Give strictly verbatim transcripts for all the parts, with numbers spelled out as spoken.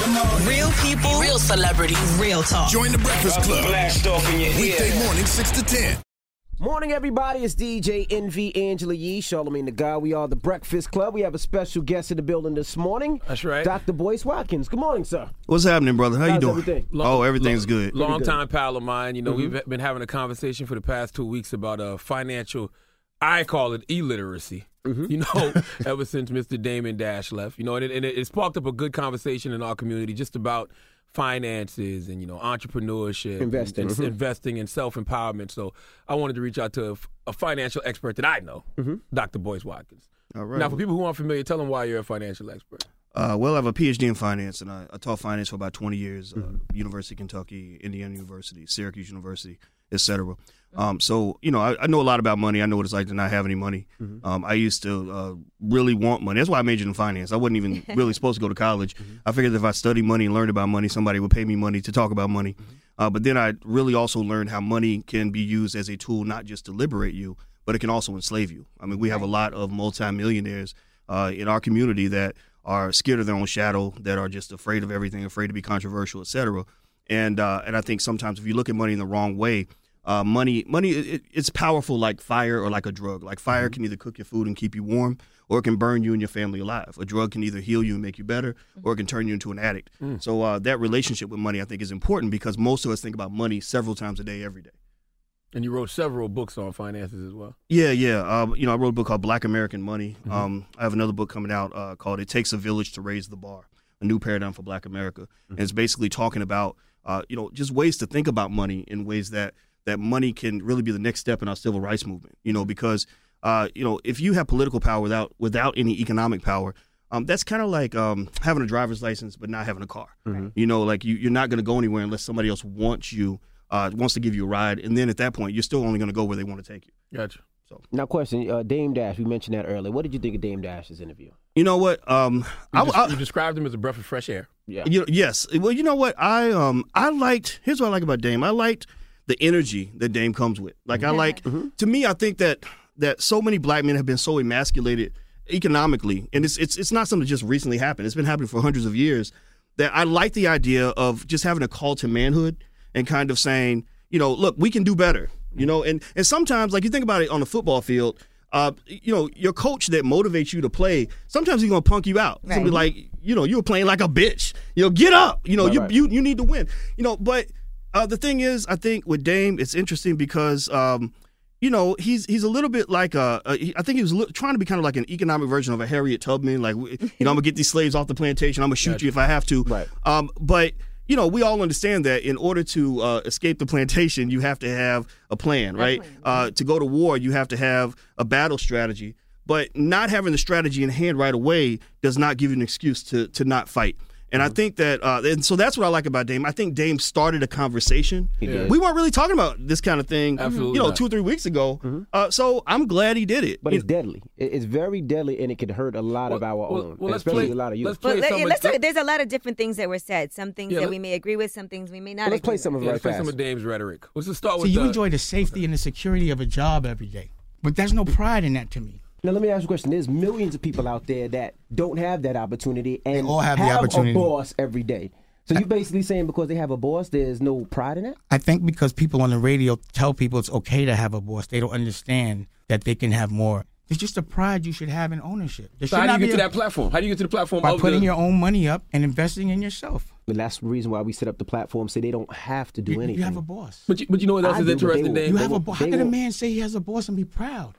Real people, real celebrities, real talk. Join the Breakfast Club. Blast off in your ear. Weekday morning, six to ten. Morning, everybody. It's D J Envy, Angela Yee, Charlamagne the God. We are the Breakfast Club. We have a special guest in the building this morning. That's right. Doctor Boyce Watkins. Good morning, sir. What's happening, brother? How How's you doing? everything? Long- oh, everything's long, good. Long good. time pal of mine. You know, Mm-hmm. we've been having a conversation for the past two weeks about uh, financial, I call it illiteracy. Mm-hmm. You know, ever since Mister Damon Dash left. You know, and it, and it sparked up a good conversation in our community just about finances and, you know, entrepreneurship. Investing. And, and Mhm. investing and self-empowerment. So I wanted to reach out to a, a financial expert that I know, Mm-hmm. Doctor Boyce Watkins. All right. Now, for people who aren't familiar, tell them why you're a financial expert. Uh, well, I have a P H D in finance, and I, I taught finance for about twenty years. Mm-hmm. Uh, University of Kentucky, Indiana University, Syracuse University, et cetera. Um, so, you know, I, I know a lot about money. I know what it's like to not have any money. Mm-hmm. Um, I used to uh, really want money. That's why I majored in finance. I wasn't even really supposed to go to college. Mm-hmm. I figured if I studied money and learned about money, somebody would pay me money to talk about money. Mm-hmm. Uh, but then I really also learned how money can be used as a tool not just to liberate you, but it can also enslave you. I mean, we have a lot of multimillionaires uh, in our community that are scared of their own shadow, that are just afraid of everything, afraid to be controversial, et cetera. And uh, and I think sometimes if you look at money in the wrong way, uh, money money it, it's powerful like fire or like a drug. Like fire can either cook your food and keep you warm, or it can burn you and your family alive. A drug can either heal you and make you better, or it can turn you into an addict. So uh, that relationship with money, I think, is important because most of us think about money several times a day, every day. And you wrote several books on finances as well. Yeah, yeah. Um, you know, I wrote a book called Black American Money. Mm-hmm. Um, I have another book coming out uh, called It Takes a Village to Raise the Bar, a new paradigm for Black America. Mm-hmm. And it's basically talking about, uh, you know, just ways to think about money in ways that that money can really be the next step in our civil rights movement. You know, because, uh, you know, if you have political power without without any economic power, um, that's kind of like um, having a driver's license but not having a car. Mm-hmm. You know, like you, you're not going to go anywhere unless somebody else wants you. Uh, wants to give you a ride, and then at that point, you're still only going to go where they want to take you. Gotcha. So Now, question, uh, Dame Dash, we mentioned that earlier. What did you think of Dame Dash's interview? You know what? Um, You, I, des- I, you described him as a breath of fresh air. Yeah. you know, yes. Well, you know what? I um, I liked. Here's what I like about Dame. I liked the energy that Dame comes with. Like I like. To me, I think that that so many black men have been so emasculated economically, and it's it's it's not something that just recently happened. It's been happening for hundreds of years. That I like the idea of just having a call to manhood and kind of saying, you know, look, we can do better, you know, and, and sometimes, like you think about it on the football field, uh, you know, your coach that motivates you to play, sometimes he's going to punk you out. He's going to be like, you know, you were playing like a bitch, you know, get up, you know, Right, you, right. you you need to win, you know, but uh, the thing is, I think with Dame, it's interesting because, um, you know, he's he's a little bit like a, a he, I think he was li- trying to be kind of like an economic version of a Harriet Tubman, like, you know, I'm going to get these slaves off the plantation, I'm going to shoot you if I have to. Right. Um, but you know, we all understand that in order to uh, escape the plantation, you have to have a plan, right? plan, Uh, to go to war, you have to have a battle strategy. But not having the strategy in hand right away does not give you an excuse to to not fight. And I think that, uh, and so that's what I like about Dame. I think Dame started a conversation. did. We weren't really talking about this kind of thing, Absolutely you know, not. two or three weeks ago. Uh, so I'm glad he did it. But You- it's deadly. It- It's very deadly, and it could hurt a lot of our well, own, well, and let's especially play- a lot of youth. let's play Well, let, some of- let's talk, there's a lot of different things that were said. Some things Yeah, that let- we may agree with, some things we may not Well, let's agree play some with. of it Yeah, right let's play fast. some of Dame's rhetoric. Let's just start So with you the, enjoy the safety and the security of a job every day, but there's no pride in that to me. Now, let me ask you a question. There's millions of people out there that don't have that opportunity and all have the opportunity. a boss every day. So you're basically saying because they have a boss, there's no pride in that? I think because people on the radio tell people it's okay to have a boss, they don't understand that they can have more. It's just a pride you should have in ownership. There So should how do not you be get to a- that platform? How do you get to the platform by of putting the, your own money up and investing in yourself. And that's the reason why we set up the platform so they don't have to do You, anything. you have a boss. But you, but you know what else I is do, but they interesting, will- Dame? You They have a won't- boss. they How can a won't- man say he has a boss and be proud?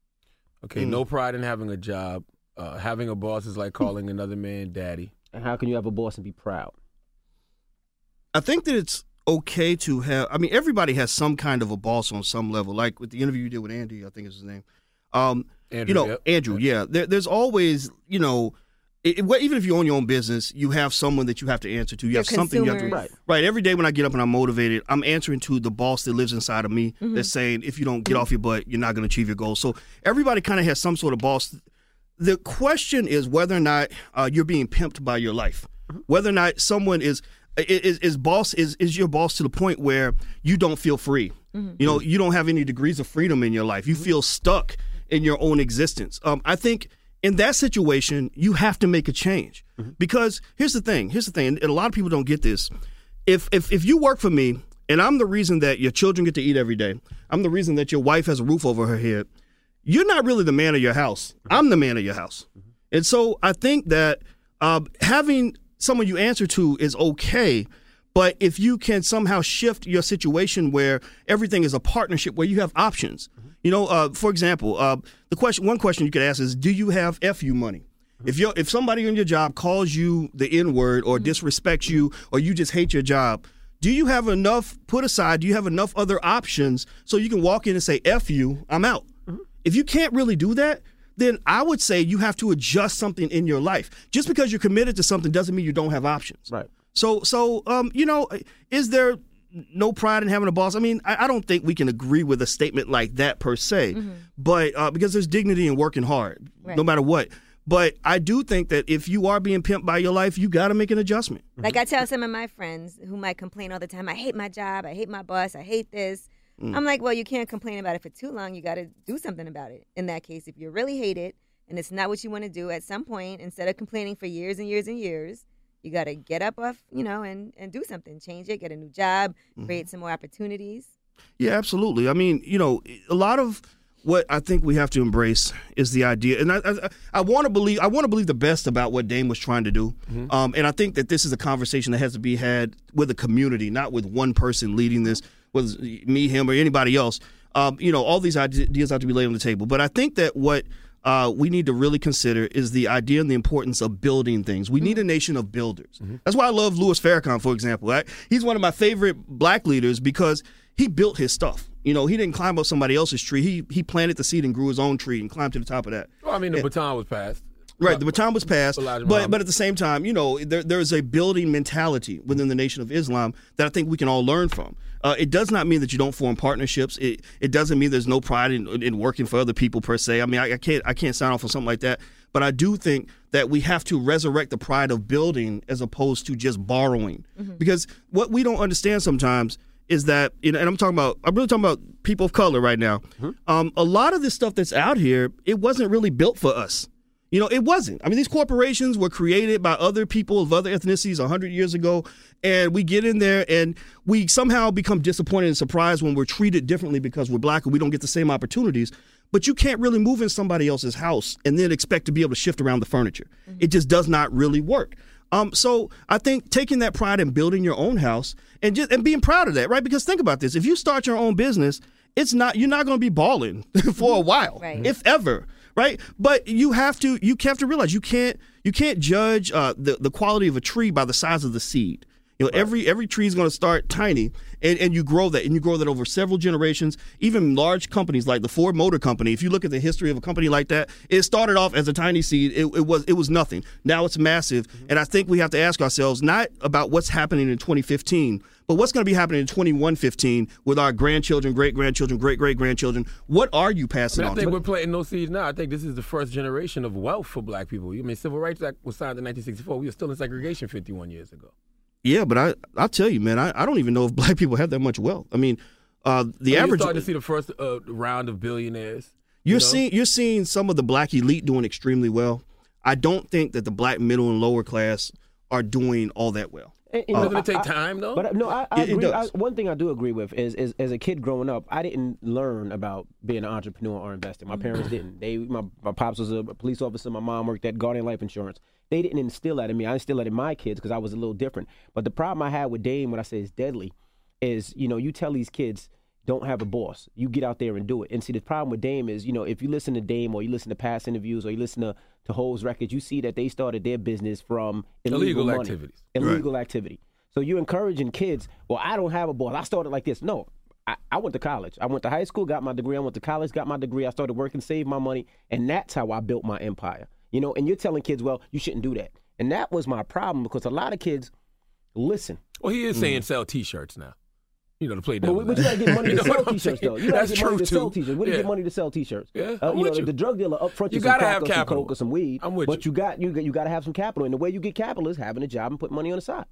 Okay, no pride in having a job. Uh, having a boss is like calling another man daddy. And how can you have a boss and be proud? I think that it's okay to have. I mean, everybody has some kind of a boss on some level. Like with the interview you did with Andy, I think is his name. Um, Andrew, you know, yep. Andrew. Yeah, there, there's always, you know, it, it- even if you own your own business, you have someone that you have to answer to. You Your have something you have to. consumers. Right. Right. Every day when I get up and I'm motivated, I'm answering to the boss that lives inside of me. That's saying, if you don't get off your butt, you're not going to achieve your goals. So everybody kind of has some sort of boss. The question is whether or not uh, you're being pimped by your life. Whether or not someone is is, is boss is is your boss to the point where you don't feel free. You know, you don't have any degrees of freedom in your life. You feel stuck in your own existence. Um, I think in that situation, you have to make a change. Mm-hmm. Because here's the thing. Here's the thing. And a lot of people don't get this. If, if, if you work for me and I'm the reason that your children get to eat every day, I'm the reason that your wife has a roof over her head, you're not really the man of your house. I'm the man of your house. Mm-hmm. And so I think that uh, having someone you answer to is okay. But if you can somehow shift your situation where everything is a partnership, where you have options, mm-hmm. you know, uh, for example, uh, the question, one question you could ask is, do you have F U money? Mm-hmm. If you if somebody in your job calls you the N word or mm-hmm. disrespects you, or you just hate your job, do you have enough put aside? Do you have enough other options so you can walk in and say, F you, I'm out? Mm-hmm. If you can't really do that, then I would say you have to adjust something in your life. Just because you're committed to something doesn't mean you don't have options. Right. So, so um, you know, is there no pride in having a boss? I mean, I, I don't think we can agree with a statement like that per se, mm-hmm. but uh, because there's dignity in working hard, right. no matter what. But I do think that if you are being pimped by your life, you got to make an adjustment. Like I tell some of my friends who might complain all the time, I hate my job, I hate my boss, I hate this. Mm. I'm like, well, you can't complain about it for too long. You got to do something about it. In that case, if you really hate it and it's not what you want to do, at some point, instead of complaining for years and years and years, you got to get up off, you know, and, and do something. Change it, get a new job, create mm-hmm. some more opportunities. Yeah, absolutely. I mean, you know, a lot of what I think we have to embrace is the idea, and I I, I want to believe I want to believe the best about what Dame was trying to do, mm-hmm. um, and I think that this is a conversation that has to be had with a community, not with one person leading this, whether me, him, or anybody else. Um, you know, all these ideas have to be laid on the table. But I think that what Uh, we need to really consider is the idea and the importance of building things. We mm-hmm. need a nation of builders. Mm-hmm. That's why I love Louis Farrakhan, for example. Right? He's one of my favorite black leaders because he built his stuff. You know, he didn't climb up somebody else's tree. He he planted the seed and grew his own tree and climbed to the top of that. Well, I mean, the and, baton was passed. Right, the baton was passed, but but at the same time, you know, there there is a building mentality within the Nation of Islam that I think we can all learn from. Uh, it does not mean that you don't form partnerships. It it doesn't mean there's no pride in, in working for other people per se. I mean, I, I can't I can't sign off on something like that. But I do think that we have to resurrect the pride of building as opposed to just borrowing, mm-hmm. because what we don't understand sometimes is that, you know, and I'm talking about, I'm really talking about people of color right now. Mm-hmm. Um, a lot of this stuff that's out here, it wasn't really built for us. You know, it wasn't. I mean, these corporations were created by other people of other ethnicities one hundred years ago, and we get in there and we somehow become disappointed and surprised when we're treated differently because we're black and we don't get the same opportunities. But you can't really move in somebody else's house and then expect to be able to shift around the furniture. Mm-hmm. It just does not really work. Um, so I think taking that pride in building your own house and just and being proud of that, right? Because think about this. If you start your own business, it's not you're not going to be balling for a while, right. if ever. Right, but you have to you have to realize you can't you can't judge uh, the the quality of a tree by the size of the seed. You know, right. every every tree is going to start tiny, and, and you grow that, and you grow that over several generations. Even large companies like the Ford Motor Company, if you look at the history of a company like that, it started off as a tiny seed. It, it was it was nothing. Now it's massive, mm-hmm. and I think we have to ask ourselves not about what's happening in twenty fifteen, but what's going to be happening in twenty-one fifteen with our grandchildren, great grandchildren, great great grandchildren. What are you passing I, mean, on? I think to? we're planting those seeds now. I think this is the first generation of wealth for black people. I mean, Civil Rights Act was signed in nineteen sixty-four. We were still in segregation fifty-one years ago. Yeah, but I, I'll tell you, man, I, I don't even know if black people have that much wealth. I mean, uh, the I mean, average. You're starting to see the first uh, round of billionaires. You're you know? seeing you're seeing some of the black elite doing extremely well. I don't think that the black middle and lower class are doing all that well. And, uh, know, Doesn't it take I, time, though? But no, I, I it, agree. it I, does. one thing I do agree with is, is, as a kid growing up, I didn't learn about being an entrepreneur or investing. My parents didn't. They, my, my pops was a police officer. My mom worked at Guardian Life Insurance. They didn't instill that in me. I instilled that in my kids because I was a little different. But the problem I had with Dame, when I say it's deadly, is, you know, you tell these kids, don't have a boss. You get out there and do it. And see, the problem with Dame is, you know, if you listen to Dame or you listen to past interviews or you listen to, to Ho's records, you see that they started their business from illegal, illegal money, activities. Illegal right. activity. So you're encouraging kids, well, I don't have a boss. I started like this. No, I, I went to college. I went to high school, got my degree. I went to college, got my degree. I started working, saved my money, and that's how I built my empire. You know, and you're telling kids, well, you shouldn't do that. And that was my problem because a lot of kids listen. Well, he is saying mm. sell T-shirts now. You know, to play But, devil. but you gotta get money You to know sell what I'm T-shirts, saying? though. You gotta That's get money true, to sell too. T-shirts. Where do you Yeah. get money to sell T-shirts? Yeah, uh, I'm you with know, you. the drug dealer up front you You some gotta crack have or some capital. coke or some weed. I'm with but you. you got you got you got to have some capital, and the way you get capital is having a job and put money on the side.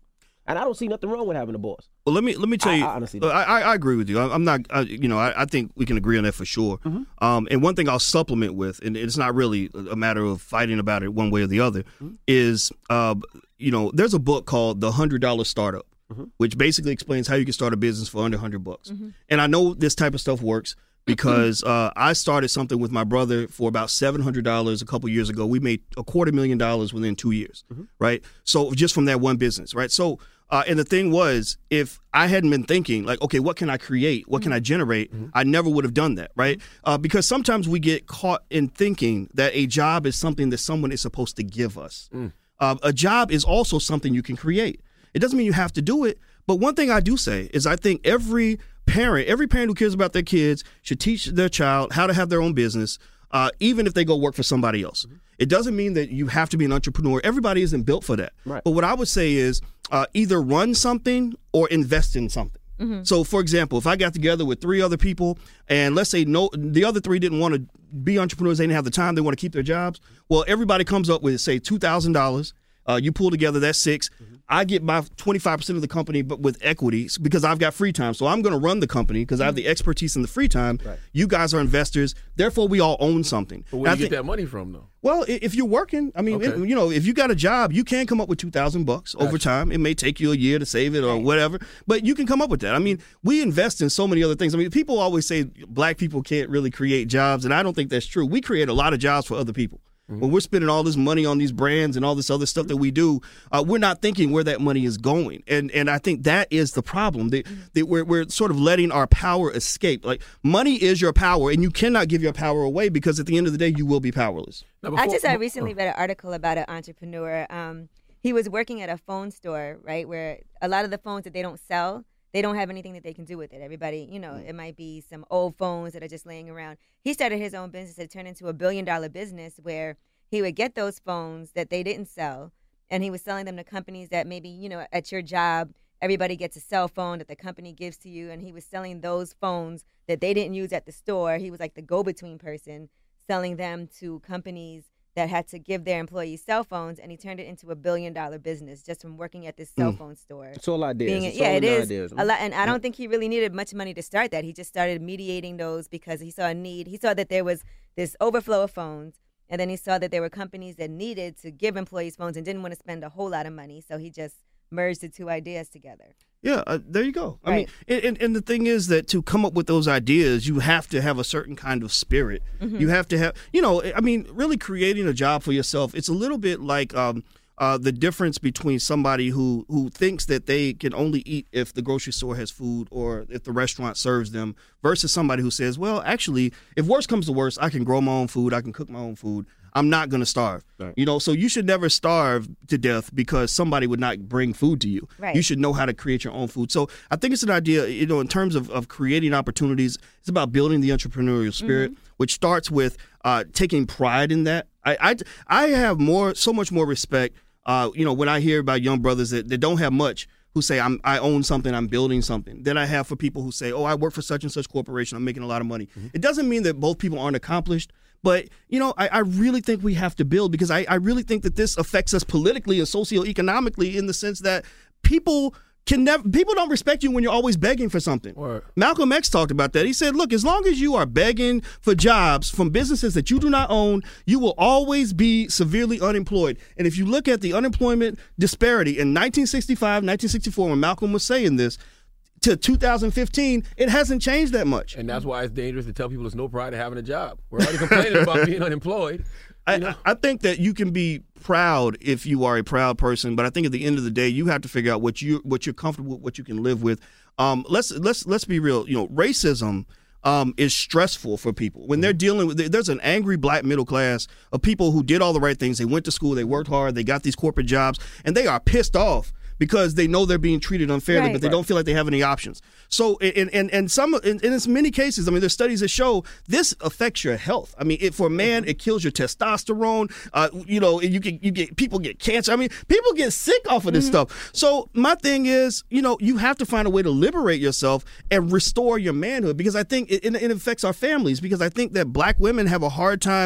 And I don't see nothing wrong with having a boss. Well, let me let me tell I- you. I honestly I, don't. I, I agree with you. I, I'm not. I, you know, I, I think we can agree on that for sure. Mm-hmm. Um, and one thing I'll supplement with, and it's not really a matter of fighting about it one way or the other, Mm-hmm. is uh, you know, there's a book called The Hundred Dollar Startup, Mm-hmm. which basically explains how you can start a business for under hundred bucks. And I know this type of stuff works because uh, I started something with my brother for about seven hundred dollars a couple years ago. We made a quarter million dollars within two years, right? So just from that one business, right? So, uh, and the thing was, if I hadn't been thinking like, okay, what can I create? What can I generate? I never would have done that, right? Uh, because sometimes we get caught in thinking that a job is something that someone is supposed to give us. Uh, a job is also something you can create. It doesn't mean you have to do it. But one thing I do say is I think every parent, every parent who cares about their kids should teach their child how to have their own business, uh, even if they go work for somebody else. Mm-hmm. It doesn't mean that you have to be an entrepreneur. Everybody isn't built for that. Right. But what I would say is uh, either run something or invest in something. Mm-hmm. So, for example, if I got together with three other people and let's say no, the other three didn't want to be entrepreneurs, they didn't have the time, they want to keep their jobs. Well, everybody comes up with, say, two thousand dollars. Uh, you pull together, that's six. Mm-hmm. I get my twenty-five percent of the company, but with equity because I've got free time. So I'm going to run the company because mm-hmm. I have the expertise and the free time. Right. You guys are investors. Therefore, we all own something. But where And do I you get think- that money from, though? Well, i- if you're working, I mean, Okay. it- you know, if you got a job, you can come up with two thousand bucks over time. It may take you a year to save it or whatever, but you can come up with that. I mean, we invest in so many other things. I mean, people always say black people can't really create jobs, and I don't think that's true. We create a lot of jobs for other people. When we're spending all this money on these brands and all this other stuff that we do, uh, we're not thinking where that money is going. And and I think that is the problem. That, that we're, we're sort of letting our power escape. Like, money is your power, and you cannot give your power away because at the end of the day, you will be powerless. Now, I before- just I recently read an article about an entrepreneur. Um, he was working at a phone store, right, where a lot of the phones that they don't sell, they don't have anything that they can do with it. Everybody, you know, it might be some old phones that are just laying around. He started his own business. It turned into a billion dollar business where he would get those phones that they didn't sell, and he was selling them to companies that maybe, you know, at your job, everybody gets a cell phone that the company gives to you, and he was selling those phones that they didn't use at the store. He was like the go-between person, selling them to companies that had to give their employees cell phones, and he turned it into a billion-dollar business just from working at this cell phone store. It's all ideas. Being, It's yeah, all it is ideas. a lot, and I don't think he really needed much money to start that. He just started mediating those because he saw a need. He saw that there was this overflow of phones, and then he saw that there were companies that needed to give employees phones and didn't want to spend a whole lot of money, so he just merged the two ideas together. Yeah, uh, there you go. I Right. mean, and, and, and the thing is that to come up with those ideas, you have to have a certain kind of spirit. Mm-hmm. You have to have, you know, I mean, really creating a job for yourself. It's a little bit like um, uh, the difference between somebody who, who thinks that they can only eat if the grocery store has food or if the restaurant serves them versus somebody who says, well, actually, if worse comes to worse, I can grow my own food. I can cook my own food. I'm not going to starve. Right. You know, so you should never starve to death because somebody would not bring food to you. Right. You should know how to create your own food. So I think it's an idea, you know, in terms of, of creating opportunities, it's about building the entrepreneurial spirit, Mm-hmm. which starts with uh, taking pride in that. I, I, I have more, so much more respect, uh, you know, when I hear about young brothers that, that don't have much, who say I'm I own something, I'm building something, than I have for people who say, oh, I work for such and such corporation, I'm making a lot of money. Mm-hmm. It doesn't mean that both people aren't accomplished, but, you know, I, I really think we have to build because I, I really think that this affects us politically and socioeconomically in the sense that people can never, people don't respect you when you're always begging for something. Word. Malcolm X talked about that. He said, look, as long as you are begging for jobs from businesses that you do not own, you will always be severely unemployed. And if you look at the unemployment disparity in nineteen sixty-five, nineteen sixty-four, when Malcolm was saying this, to two thousand fifteen, it hasn't changed that much. And that's why it's dangerous to tell people there's no pride in having a job. We're already complaining about being unemployed. I, You know? I think that you can be proud if you are a proud person, but I think at the end of the day, you have to figure out what you what you're comfortable with, what you can live with. Um, let's let's let's be real. You know, racism um, is stressful for people when they're dealing with. There's an angry black middle class of people who did all the right things. They went to school, they worked hard, they got these corporate jobs, and they are pissed off because they know they're being treated unfairly, Right. but they don't feel like they have any options. So, and and and some, and in many cases, I mean, there's studies that show this affects your health. I mean, it, for a man, it kills your testosterone. Uh, you know, you get you get people get cancer. I mean, people get sick off of this stuff. So, my thing is, you know, you have to find a way to liberate yourself and restore your manhood because I think it, it, it affects our families because I think that black women have a hard time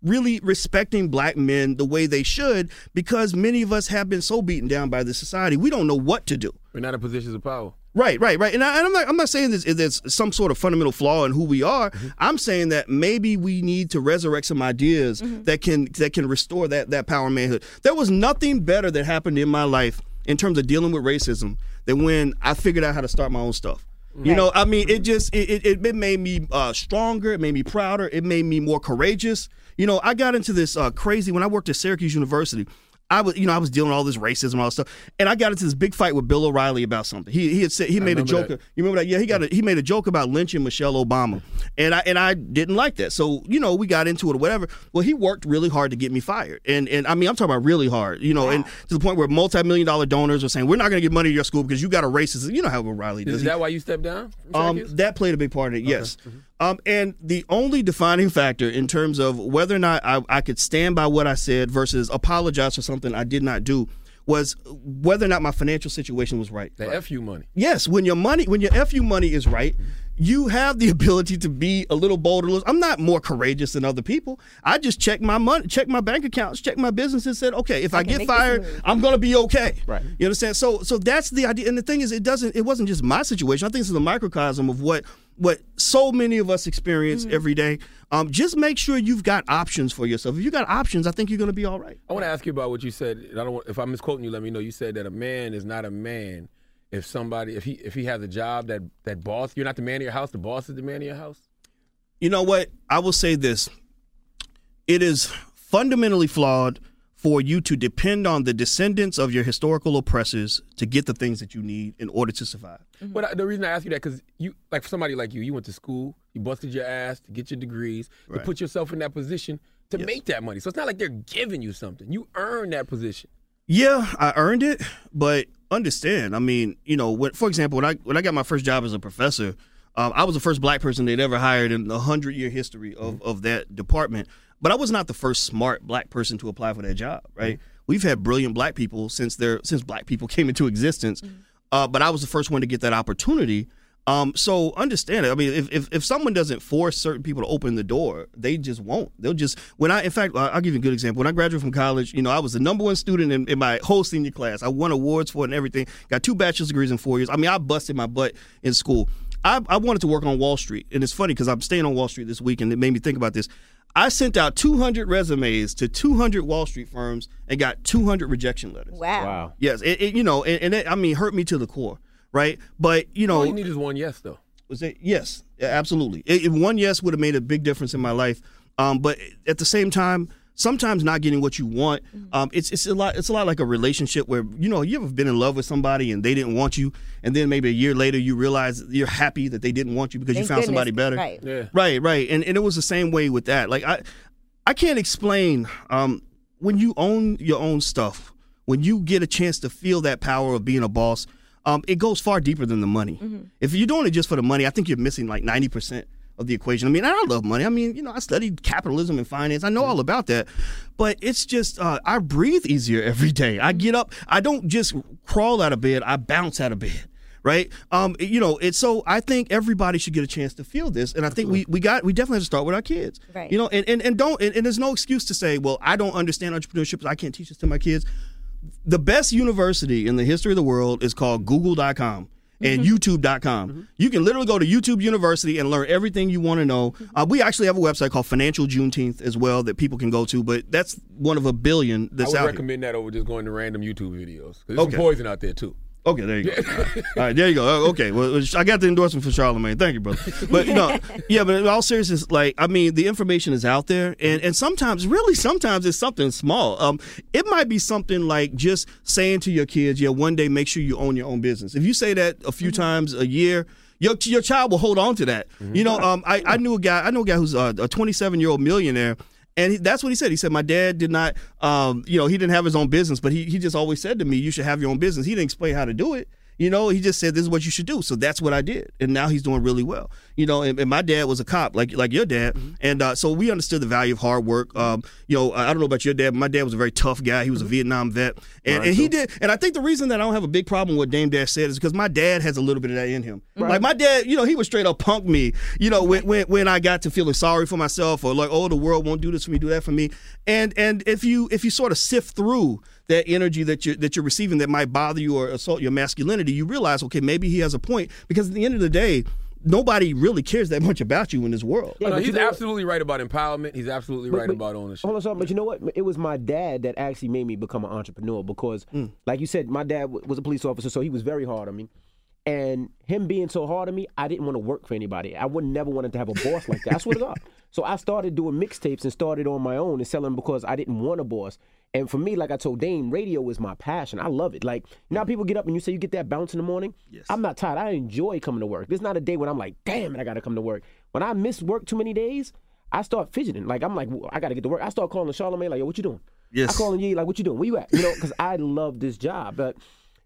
really respecting black men the way they should, because many of us have been so beaten down by the society, we don't know what to do. We're not in positions of power. Right, right, right. And, I, and I'm not I'm not saying there's, there's some sort of fundamental flaw in who we are. Mm-hmm. I'm saying that maybe we need to resurrect some ideas mm-hmm. that can that can restore that, that power and manhood. There was nothing better that happened in my life in terms of dealing with racism than when I figured out how to start my own stuff. Right. You know, I mean, it just it, it, it made me uh, stronger. It made me prouder. It made me more courageous. You know, I got into this uh, crazy when I worked at Syracuse University. I was, you know, I was dealing with all this racism and all this stuff, and I got into this big fight with Bill O'Reilly about something. He he had said he I made a joke. That. You remember that? Yeah, he got a, he made a joke about lynching Michelle Obama, and I and I didn't like that. So you know, we got into it or whatever. Well, he worked really hard to get me fired, and and I mean, I'm talking about really hard. You know, wow. and to the point where multi-million dollar donors are saying we're not going to give money to your school because you got a racist. You know how O'Reilly does. Is that why you stepped down? Um, that played a big part in it. Okay. Yes. Mm-hmm. Um, and the only defining factor in terms of whether or not I, I could stand by what I said versus apologize for something I did not do was whether or not my financial situation was right. The right. F U money. Yes, when your money, when your F U money is right, you have the ability to be a little bolder. I'm not more courageous than other people. I just check my money, check my bank accounts, check my business, and said, okay, if I, I get fired, I'm gonna be okay. Right. You understand? So, so that's the idea. And the thing is, it doesn't. It wasn't just my situation. I think this is a microcosm of what what so many of us experience mm-hmm. every day. Um, just make sure you've got options for yourself. If you got options, I think you're gonna be all right. I want to ask you about what you said. I don't want, if I'm misquoting you, let me know. You said that a man is not a man if somebody if he if he has a job that that boss, you're not the man of your house, the boss is the man of your house. You know what? I will say this. It is fundamentally flawed for you to depend on the descendants of your historical oppressors to get the things that you need in order to survive. Mm-hmm. But the reason I ask you that, because you, like for somebody like you, you went to school, you busted your ass to get your degrees, right. to put yourself in that position to yes. make that money. So it's not like they're giving you something. You earn that position. Yeah, I earned it, but understand, I mean, you know, when, for example, when I when I got my first job as a professor, um, I was the first black person they'd ever hired in the hundred-year history of, mm-hmm. of that department. But I was not the first smart black person to apply for that job, right? Mm-hmm. We've had brilliant black people since they're, since black people came into existence, mm-hmm. uh, but I was the first one to get that opportunity. Um, so understand it. I mean, if, if if someone doesn't force certain people to open the door, they just won't. They'll just, when I, in fact, I'll give you a good example. When I graduated from college, you know, I was the number one student in, in my whole senior class. I won awards for it and everything. Got two bachelor's degrees in four years. I mean, I busted my butt in school. I, I wanted to work on Wall Street. And it's funny because I'm staying on Wall Street this week and it made me think about this. I sent out two hundred resumes to two hundred Wall Street firms and got two hundred rejection letters. Wow. Wow. Yes. It, it, you know, and, and it, I mean, hurt me to the core. Right. But, you know. All you need is one yes, though. Was it? Yes, absolutely. It, it, one yes would have made a big difference in my life. Um, but at the same time, sometimes not getting what you want, um, it's it's a lot. It's a lot like a relationship where, you know, you ever been in love with somebody and they didn't want you, and then maybe a year later you realize you're happy that they didn't want you because Thank you found goodness. somebody better. Right. Yeah. Right. Right. And and it was the same way with that. Like I, I can't explain um, when you own your own stuff, when you get a chance to feel that power of being a boss. Um, it goes far deeper than the money. Mm-hmm. If you're doing it just for the money, I think you're missing like ninety percent of the equation. I mean, I love money. I mean, you know, I studied capitalism and finance. I know all about that. But it's just, uh, I breathe easier every day. I get up. I don't just crawl out of bed. I bounce out of bed. Right. Um, you know, it's so I think everybody should get a chance to feel this. And I think we, we got we definitely have to start with our kids. Right. You know, and, and, and don't and, and there's no excuse to say, well, I don't understand entrepreneurship. So I can't teach this to my kids. The best university in the history of the world is called Google dot com and mm-hmm. YouTube dot com. Mm-hmm. You can literally go to YouTube University and learn everything you want to know. Mm-hmm. Uh, we actually have a website called Financial Juneteenth as well that people can go to, but that's one of a billion that's out out I would recommend here. that over just going to random YouTube videos. Because there's Okay. some poison out there, too. Okay, there you go. All right. All right, there you go. Okay, well, I got the endorsement for Charlamagne. Thank you, brother. But, you know, yeah, but in all seriousness, like, I mean, the information is out there, and, and sometimes, really, sometimes it's something small. Um, it might be something like just saying to your kids, yeah, one day make sure you own your own business. If you say that a few mm-hmm. times a year, your your child will hold on to that. Mm-hmm. You know, um, I, I knew a guy, I know a guy who's a, a twenty-seven-year-old millionaire. And he, that's what he said. He said, my dad did not, um, you know, he didn't have his own business, but he he just always said to me, you should have your own business. He didn't explain how to do it. You know, he just said, this is what you should do. So that's what I did. And now he's doing really well. You know, and, and my dad was a cop, like like your dad. Mm-hmm. And uh, so we understood the value of hard work. Um, you know, I don't know about your dad, but my dad was a very tough guy. He was a Vietnam vet. And, right, and he did. And I think the reason that I don't have a big problem with what Dame Dash said is because my dad has a little bit of that in him. Right. Like my dad, you know, he would straight up punk me, you know, when, when when I got to feeling sorry for myself or like, oh, the world won't do this for me, do that for me. And and if you if you sort of sift through that energy that you're, that you're receiving that might bother you or assault your masculinity, you realize, okay, maybe he has a point. Because at the end of the day, nobody really cares that much about you in this world. Yeah, no, he's absolutely right about empowerment. He's absolutely but, right but, about ownership. Hold on, something, but you know what? It was my dad that actually made me become an entrepreneur because, mm. like you said, my dad was a police officer, so he was very hard on me. And him being so hard on me, I didn't want to work for anybody. I would never wanted to have a boss like that. I swear to God. So I started doing mixtapes and started on my own and selling because I didn't want a boss. And for me, like I told Dame, radio is my passion. I love it. Like, you know how people get up and you say you get that bounce in the morning? Yes. I'm not tired. I enjoy coming to work. There's not a day when I'm like, damn it, I got to come to work. When I miss work too many days, I start fidgeting. Like, I'm like, I got to get to work. I start calling Charlamagne, like, yo, what you doing? Yes. I calling Ye, like, what you doing? Where you at? You know, because I love this job. But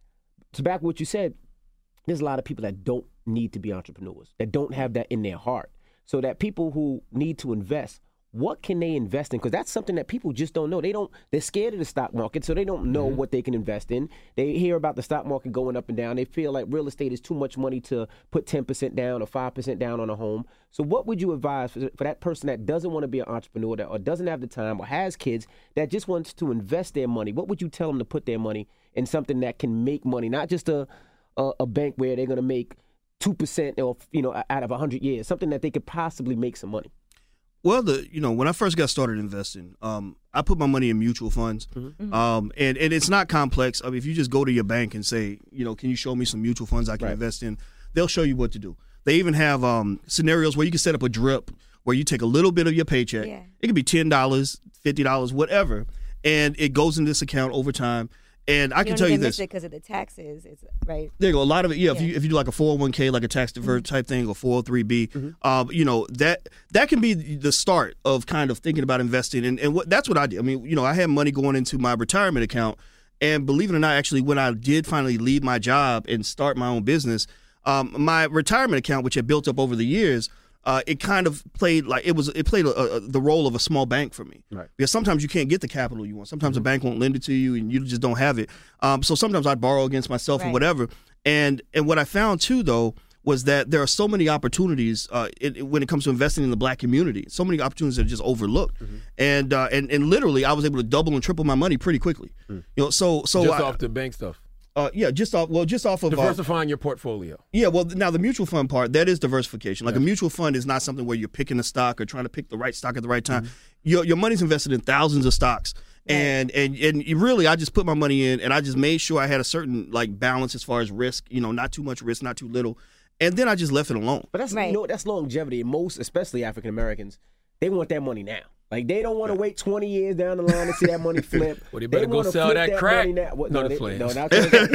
to back what you said, there's a lot of people that don't need to be entrepreneurs, that don't have that in their heart. So that people who need to invest, what can they invest in? Because that's something that people just don't know. They don't, they're scared of the stock market, so they don't know mm-hmm. what they can invest in. They hear about the stock market going up and down. They feel like real estate is too much money to put ten percent down or five percent down on a home. So what would you advise for, for that person that doesn't want to be an entrepreneur that, or doesn't have the time or has kids that just wants to invest their money? What would you tell them to put their money in something that can make money, not just a a, a bank where they're going to make two percent or, you know, out of one hundred years, something that they could possibly make some money? Well, the you know, when I first got started investing, um, I put my money in mutual funds, mm-hmm. um, and, and it's not complex. I mean, if you just go to your bank and say, you know, can you show me some mutual funds I can right. invest in, they'll show you what to do. They even have um, scenarios where you can set up a drip where you take a little bit of your paycheck. Yeah. It could be ten dollars, fifty dollars, whatever, and it goes in this account over time. And I you can don't tell you even this miss it because of the taxes, it's right. There you go. A lot of it, yeah. yeah. If you if you do like a four oh one k, like a tax deferred mm-hmm. type thing, or four oh three b, mm-hmm. um, you know that that can be the start of kind of thinking about investing. And and what that's what I did. I mean, you know, I had money going into my retirement account, and believe it or not, actually, when I did finally leave my job and start my own business, um, my retirement account, which had built up over the years. Uh, it kind of played like it was. It played a, a, the role of a small bank for me, right. Because sometimes you can't get the capital you want. Sometimes mm-hmm. a bank won't lend it to you, and you just don't have it. Um, so sometimes I'd borrow against myself right. or whatever. And and what I found too, though, was that there are so many opportunities uh, it, it, when it comes to investing in the Black community. So many opportunities that are just overlooked, mm-hmm. and uh, and and literally, I was able to double and triple my money pretty quickly. Mm. You know, so so just I, off the bank stuff. Uh, yeah, just off. Well, just off of diversifying uh, your portfolio. Yeah, well, now the mutual fund part, that is diversification. Like yes. a mutual fund is not something where you're picking a stock or trying to pick the right stock at the right time. Mm-hmm. Your your money's invested in thousands of stocks, right. and and and you really, I just put my money in, and I just made sure I had a certain like balance as far as risk. You know, not too much risk, not too little, and then I just left it alone. But that's right. you know that's longevity. Most, especially African Americans, they want that money now. Like, they don't want to wait twenty years down the line to see that money flip. Well, they better they go sell that, that crack. What, no, no, the they, flames. No, not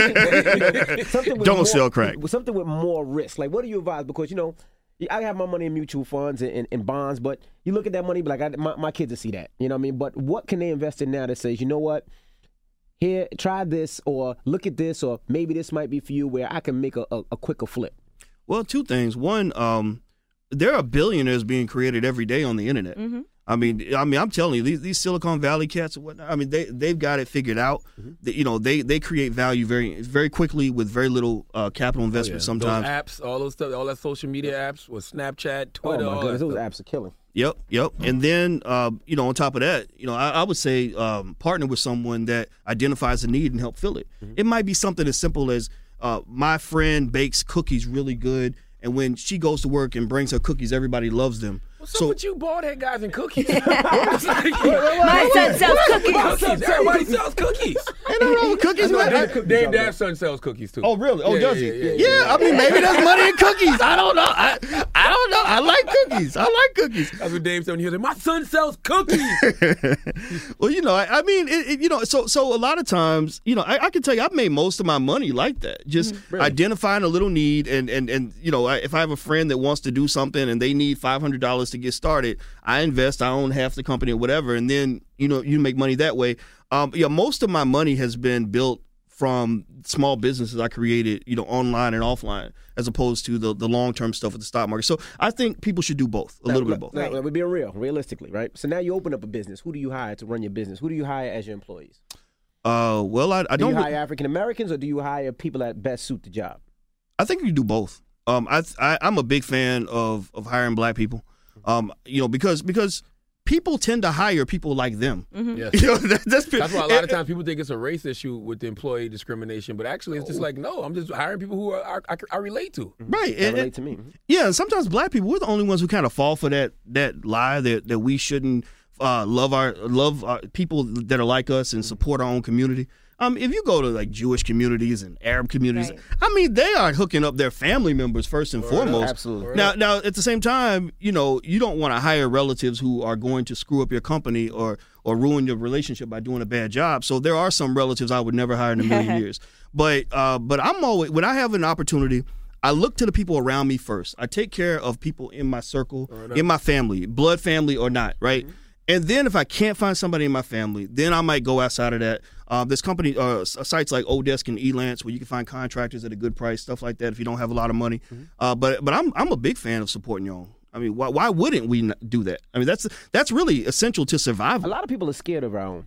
that. Something with don't more, sell crack. Something with more risk. Like, what do you advise? Because, you know, I have my money in mutual funds and, and, and bonds, but you look at that money, like, I, my, my kids will see that. You know what I mean? But what can they invest in now that says, you know what? Here, try this, or look at this, or maybe this might be for you where I can make a, a, a quicker flip? Well, two things. One, um, there are billionaires being created every day on the internet. Mm-hmm. I mean, I mean, I'm telling you, these, these Silicon Valley cats and whatnot. I mean, they they've got it figured out. Mm-hmm. They, you know, they they create value very very quickly with very little uh, capital investment. Oh, yeah. Sometimes those apps, all those stuff, all that social media apps with Snapchat, Twitter. Oh my goodness, those stuff. apps are killing. Yep, yep. Mm-hmm. And then, uh, you know, on top of that, you know, I, I would say um, partner with someone that identifies a need and help fill it. Mm-hmm. It might be something as simple as uh, my friend bakes cookies really good, and when she goes to work and brings her cookies, everybody loves them. What's so, up with you bald head guys and cookies? My son sells cookies. cookies. Everybody sells cookies. Ain't no wrong with cookies, man. Dave, Dave Dash's son sells cookies too. Oh, really? Oh, yeah, does yeah, he? Yeah, yeah, yeah, yeah. I mean, maybe there's money in cookies. I don't know. I, I don't know. I like cookies. I like cookies. That's what Dave said when he was like, my son sells cookies. Well, you know, I, I mean, it, it, you know, so so a lot of times, you know, I, I can tell you I've made most of my money like that. Just mm-hmm. really? identifying a little need and, and, and you know, if I have a friend that wants to do something and they need five hundred dollars to get started, I invest, I own half the company or whatever, and then, you know, you make money that way. Um, yeah, most of my money has been built from small businesses I created, you know, online and offline, as opposed to the, the long-term stuff with the stock market. So I think people should do both, a now, little bit of both. Now, we're being real, realistically, right? So now you open up a business. Who do you hire to run your business? Who do you hire as your employees? Uh, well, I, I do don't. you hire African Americans or do you hire people that best suit the job? I think you do both. Um, I, I I'm a big fan of of hiring black people. Um, you know, because because. People tend to hire people like them. Mm-hmm. Yes. You know, that, that's, that's why a lot of times people think it's a race issue with the employee discrimination, but actually it's just like, no, I'm just hiring people who are, are, I, I relate to. Right. That and, relate to me. Yeah, and sometimes black people, we're the only ones who kind of fall for that that lie that, that we shouldn't uh, love our love our people that are like us and support our own community. Um, if you go to like Jewish communities and Arab communities, Right. I mean, they are hooking up their family members first and foremost. Absolutely. Now, now at the same time, you know, you don't want to hire relatives who are going to screw up your company or or ruin your relationship by doing a bad job. So there are some relatives I would never hire in a million years. But uh, but I'm always, when I have an opportunity, I look to the people around me first. I take care of people in my circle, in my family, blood family or not, right? Mm-hmm. And then if I can't find somebody in my family, then I might go outside of that. Uh, there's company uh, sites like Odesk and Elance where you can find contractors at a good price, stuff like that if you don't have a lot of money. Mm-hmm. Uh, but but I'm I'm a big fan of supporting your own. I mean, why why wouldn't we not do that? I mean, that's that's really essential to survival. A lot of people are scared of our own.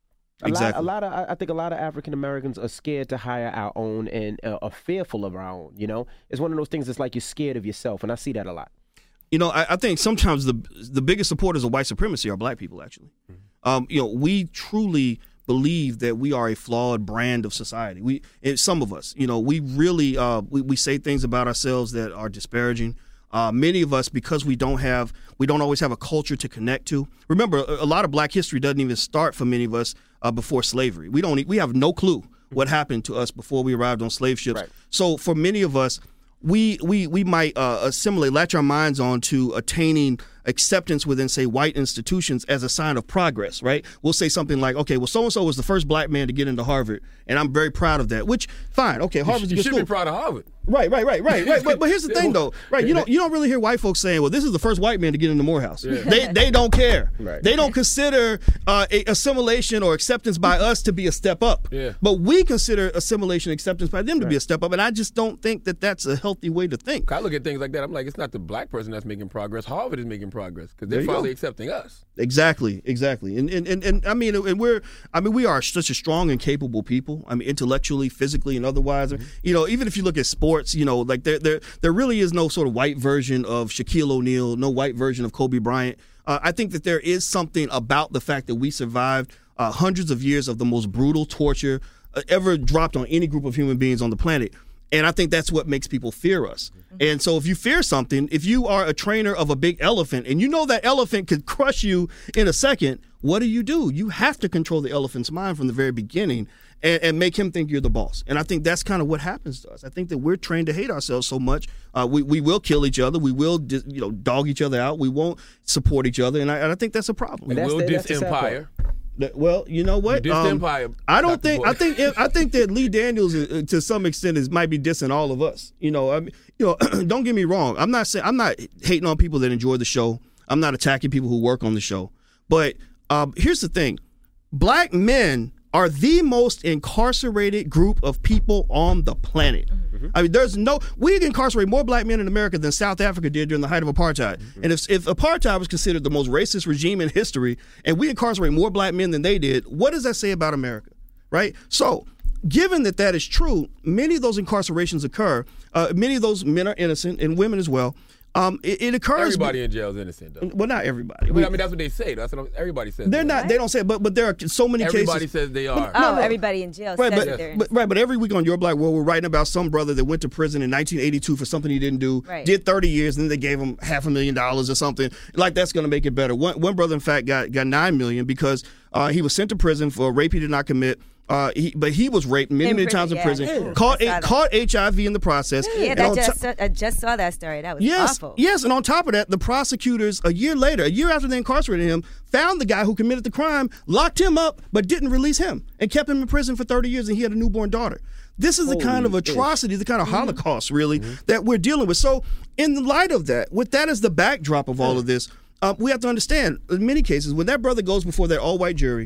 A Exactly. Lot, a lot of I think a lot of African Americans are scared to hire our own and uh, are fearful of our own. You know, it's one of those things that's like you're scared of yourself, and I see that a lot. You know, I, I think sometimes the the biggest supporters of white supremacy are black people, actually. Mm-hmm. Um, you know, we truly believe that we are a flawed brand of society. We, and some of us, you know, we really uh, we, we say things about ourselves that are disparaging. Uh, many of us, because we don't have, we don't always have a culture to connect to. Remember, a, a lot of black history doesn't even start for many of us uh, before slavery. We don't, we have no clue what happened to us before we arrived on slave ships. Right. So for many of us, we we we might uh, assimilate, latch our minds on to attaining acceptance within, say, white institutions as a sign of progress, right? We'll say something like, okay, well, so-and-so was the first black man to get into Harvard, and I'm very proud of that, which, fine, okay, Harvard's a You good should school. be proud of Harvard. Right, right, right, right, right. But, but here's the thing, though, right? You don't you don't really hear white folks saying, "Well, this is the first white man to get into Morehouse." Yeah. They they don't care. Right. They don't consider uh, a assimilation or acceptance by us to be a step up. Yeah. But we consider assimilation and acceptance by them to be a step up, and I just don't think that that's a healthy way to think. I look at things like that. I'm like, it's not the black person that's making progress. Harvard is making progress because There they're you go. finally accepting us. Exactly, exactly, and and, and and I mean, and we're, I mean, we are such a strong and capable people. I mean, intellectually, physically, and otherwise. Mm-hmm. You know, even if you look at sports, you know, like there there there really is no sort of white version of Shaquille O'Neal, no white version of Kobe Bryant. Uh, I think that there is something about the fact that we survived uh, hundreds of years of the most brutal torture uh, ever dropped on any group of human beings on the planet. And I think that's what makes people fear us. And so if you fear something, if you are a trainer of a big elephant and you know that elephant could crush you in a second, what do you do? You have to control the elephant's mind from the very beginning and, and make him think you're the boss. And I think that's kind of what happens to us. I think that we're trained to hate ourselves so much. Uh, we, we will kill each other. We will you know dog each other out. We won't support each other. And I, and I think that's a problem. We that's will the- diss that's the sad empire. That- Well, you know what? You dissed Empire, I don't Doctor think. Boy. I think. I think that Lee Daniels, uh, to some extent, is might be dissing all of us. You know. I mean, you know. Don't get me wrong. I'm not saying. I'm not hating on people that enjoy the show. I'm not attacking people who work on the show. But um, here's the thing: black men are the most incarcerated group of people on the planet. Mm-hmm. I mean, there's no, we incarcerate more black men in America than South Africa did during the height of apartheid. Mm-hmm. And if, if apartheid was considered the most racist regime in history, and we incarcerate more black men than they did, what does that say about America, right? So, given that that is true, many of those incarcerations occur. Uh, many of those men are innocent, and women as well. Um, it, it occurs. Everybody in jail is innocent, though. Well, not everybody. But, I mean, that's what they say. That's what I'm, everybody says. They're not. They don't say it, but but there are so many Everybody cases. says they are. Oh, No, no. everybody in jail Right, says but, they're but right, but every week on Your Black World, we're writing about some brother that went to prison in nineteen eighty-two for something he didn't do, Right. did thirty years, and then they gave him half a million dollars or something. Like that's going to make it better. One one brother, in fact, got got nine million because uh, he was sent to prison for a rape he did not commit. Uh, he, but he was raped many, In many prison, times in yeah. prison. Ew. Caught I saw a, that. caught H I V in the process. Yeah, And that on just, top- I just saw that story. That was Yes, awful. yes, and on top of that, the prosecutors a year later, a year after they incarcerated him, found the guy who committed the crime, locked him up, but didn't release him, and kept him in prison for thirty years, and he had a newborn daughter. This is the kind of atrocity, the kind of Holocaust, really, Mm-hmm. that we're dealing with. So, in light of that, with that as the backdrop of all of this, um, we have to understand, in many cases, when that brother goes before that all-white jury,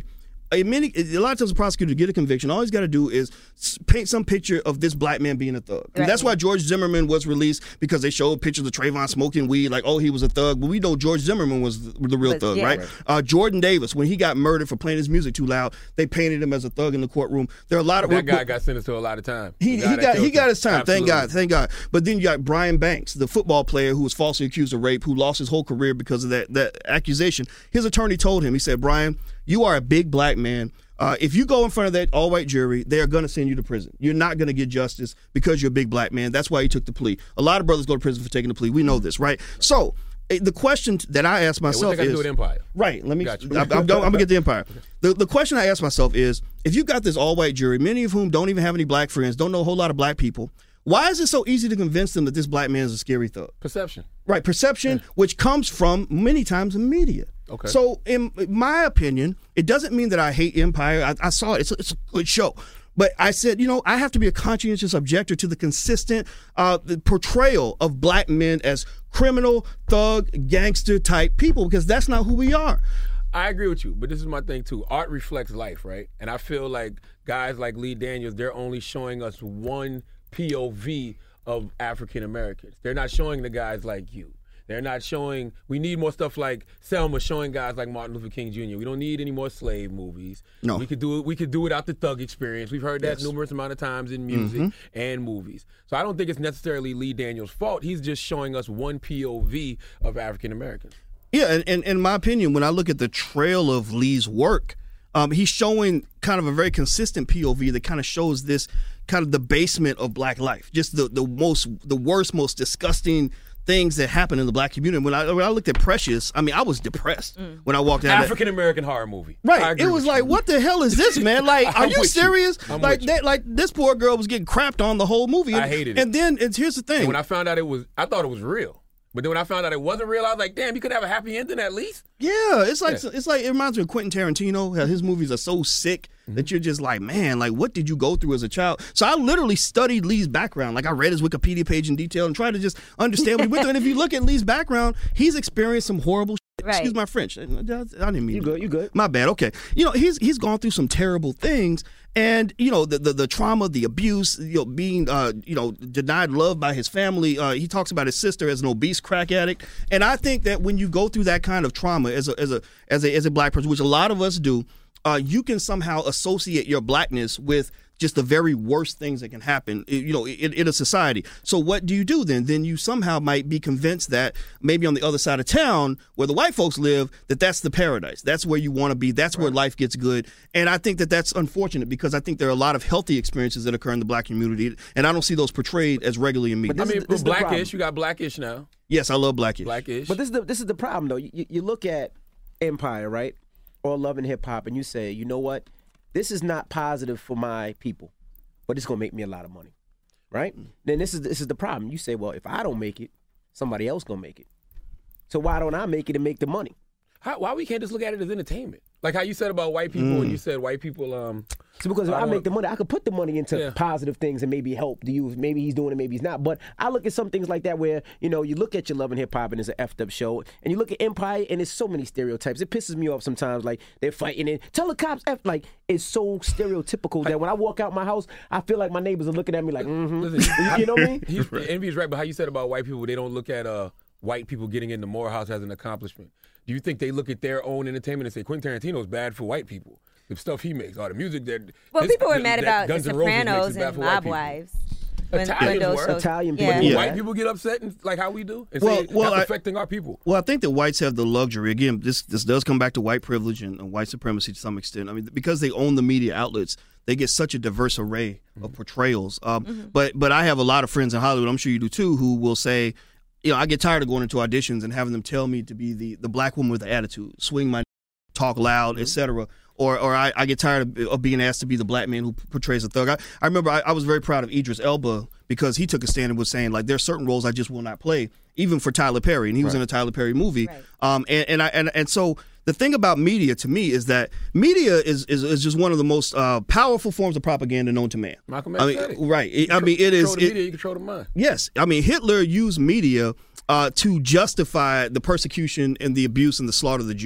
A, many, a lot of times a prosecutor to get a conviction, all he's got to do is paint some picture of this black man being a thug. And right. that's why George Zimmerman was released, because they showed pictures of Trayvon smoking weed, like, oh, he was a thug. But we know George Zimmerman was the, the real but, thug, yeah. right? Uh, Jordan Davis, when he got murdered for playing his music too loud, they painted him as a thug in the courtroom. There are a lot of that guy got sentenced to a lot of time. He, The he guy that got killed he got him. his time. Absolutely. Thank God, thank God. But then you got Brian Banks, the football player who was falsely accused of rape, who lost his whole career because of that that accusation. His attorney told him, he said, Brian, you are a big black man. Uh, if you go in front of that all-white jury, they are going to send you to prison. You're not going to get justice because you're a big black man. That's why he took the plea. A lot of brothers go to prison for taking the plea. We know this, right? So eh, the question that I ask myself Hey, what they got is, to do with Empire? right? Let me. Got you. I'm, I'm, I'm gonna get the Empire. The the question I ask myself is, if you got this all-white jury, many of whom don't even have any black friends, don't know a whole lot of black people, why is it so easy to convince them that this black man is a scary thug? Perception. Right, perception, yeah. which comes from many times the media. Okay. So, in my opinion, it doesn't mean that I hate Empire. I, I saw it; it's a, it's a good show. But I said, you know, I have to be a conscientious objector to the consistent uh, the portrayal of black men as criminal, thug, gangster type people, because that's not who we are. I agree with you, but this is my thing too. Art reflects life, right? And I feel like guys like Lee Daniels, they're only showing us one P O V of African Americans. They're not showing the guys like you. They're not showing, we need more stuff like Selma showing guys like Martin Luther King Junior We don't need any more slave movies. No. We could do it, we could do without the thug experience. We've heard that Yes. numerous amount of times in music Mhm. and movies. So I don't think it's necessarily Lee Daniels' fault. He's just showing us one P O V of African Americans. Yeah, and, and in my opinion, when I look at the trail of Lee's work, um, he's showing kind of a very consistent P O V that kind of shows this kind of the basement of black life, just the, the most, the worst, most disgusting things that happen in the black community. When I when I looked at Precious, I mean, I was depressed Mm. when I walked out. African American horror movie. I Right, agree it was with like, you. what the hell is this, man? Like, are I'm you with you. serious? I'm Like with you. that, like this poor girl was getting crapped on the whole movie. And, I hated it. And then, and here's the thing. And when I found out it was, I thought it was real. But then when I found out it wasn't real, I was like, damn, you could have a happy ending at least. Yeah, it's like Yeah. it's like it reminds me of Quentin Tarantino. How his movies are so sick Mm-hmm. that you're just like, man, like what did you go through as a child? So I literally studied Lee's background. Like I read his Wikipedia page in detail and tried to just understand what he went through. And if you look at Lee's background, he's experienced some horrible shit. Right. Excuse my French. I didn't mean You good? You good? My bad. Okay. You know, he's he's gone through some terrible things. And, you know, the, the the trauma, the abuse, you know, being, uh, you know, denied love by his family. Uh, he talks about his sister as an obese crack addict. And I think that when you go through that kind of trauma as a as a as a as a black person, which a lot of us do, uh, you can somehow associate your blackness with just the very worst things that can happen, you know, in, in a society. So what do you do then? Then you somehow might be convinced that maybe on the other side of town where the white folks live, that that's the paradise. That's where you want to be. That's where life gets good. And I think that that's unfortunate because I think there are a lot of healthy experiences that occur in the black community, and I don't see those portrayed as regularly in media. I This mean, is- this is the Blackish, problem. you got Blackish now. Yes, I love Blackish. Blackish. But this is the this is the problem though. You, you look at Empire, right, or Love and Hip Hop, and you say, you know what, this is not positive for my people, but it's gonna make me a lot of money, right? Mm. Then this is this is the problem. You say, well, if I don't make it, somebody else gonna make it. So why don't I make it and make the money? How, why we can't just look at it as entertainment? Like how you said about white people, Mm. and you said white people. Um, So because if I I, want- make the money, I could put the money into Yeah. positive things and maybe help the youth. Maybe he's doing it, maybe he's not. But I look at some things like that where, you know, you look at your Love and Hip Hop and it's an effed up show, and you look at Empire and it's so many stereotypes. It pisses me off sometimes. Like they're fighting and tell the cops F. Like it's so stereotypical that when I walk out my house, I feel like my neighbors are looking at me like, mm-hmm. Listen, you, you know what I mean? he's, Envy is right, but how you said about white people, they don't look at uh, white people getting into Morehouse as an accomplishment. Do you think they look at their own entertainment and say Quentin Tarantino's bad for white people? The stuff he makes, or the music that. Well, his- people were that- mad that about The Guns N' Roses makes Sopranos is bad and for white Mob people. Wives. Italians those were. shows- Italian people yeah. do Do that. white people get upset and, like how we do and Well- say well, that's I- affecting our people? Well, I think that whites have the luxury. Again, this this does come back to white privilege and, and white supremacy to some extent. I mean, because they own the media outlets, they get such a diverse array of portrayals. Um, Mm-hmm. But but I have a lot of friends in Hollywood, I'm sure you do too, who will say, you know, I get tired of going into auditions and having them tell me to be the, the black woman with the attitude, swing my, talk loud, et cetera. Or or I, I get tired of, of being asked to be the black man who portrays a thug. I, I remember I, I was very proud of Idris Elba because he took a stand and was saying, like, there are certain roles I just will not play, even for Tyler Perry. And he was in a Tyler Perry movie. Right. Um, and, and, I, and, and so the thing about media to me is that media is, is, is just one of the most uh, powerful forms of propaganda known to man. Malcolm X I mean, said it. right. It- I You mean, it is. Control the It, media, you control the mind. Yes, I mean Hitler used media uh, to justify the persecution and the abuse and the slaughter of the Jews.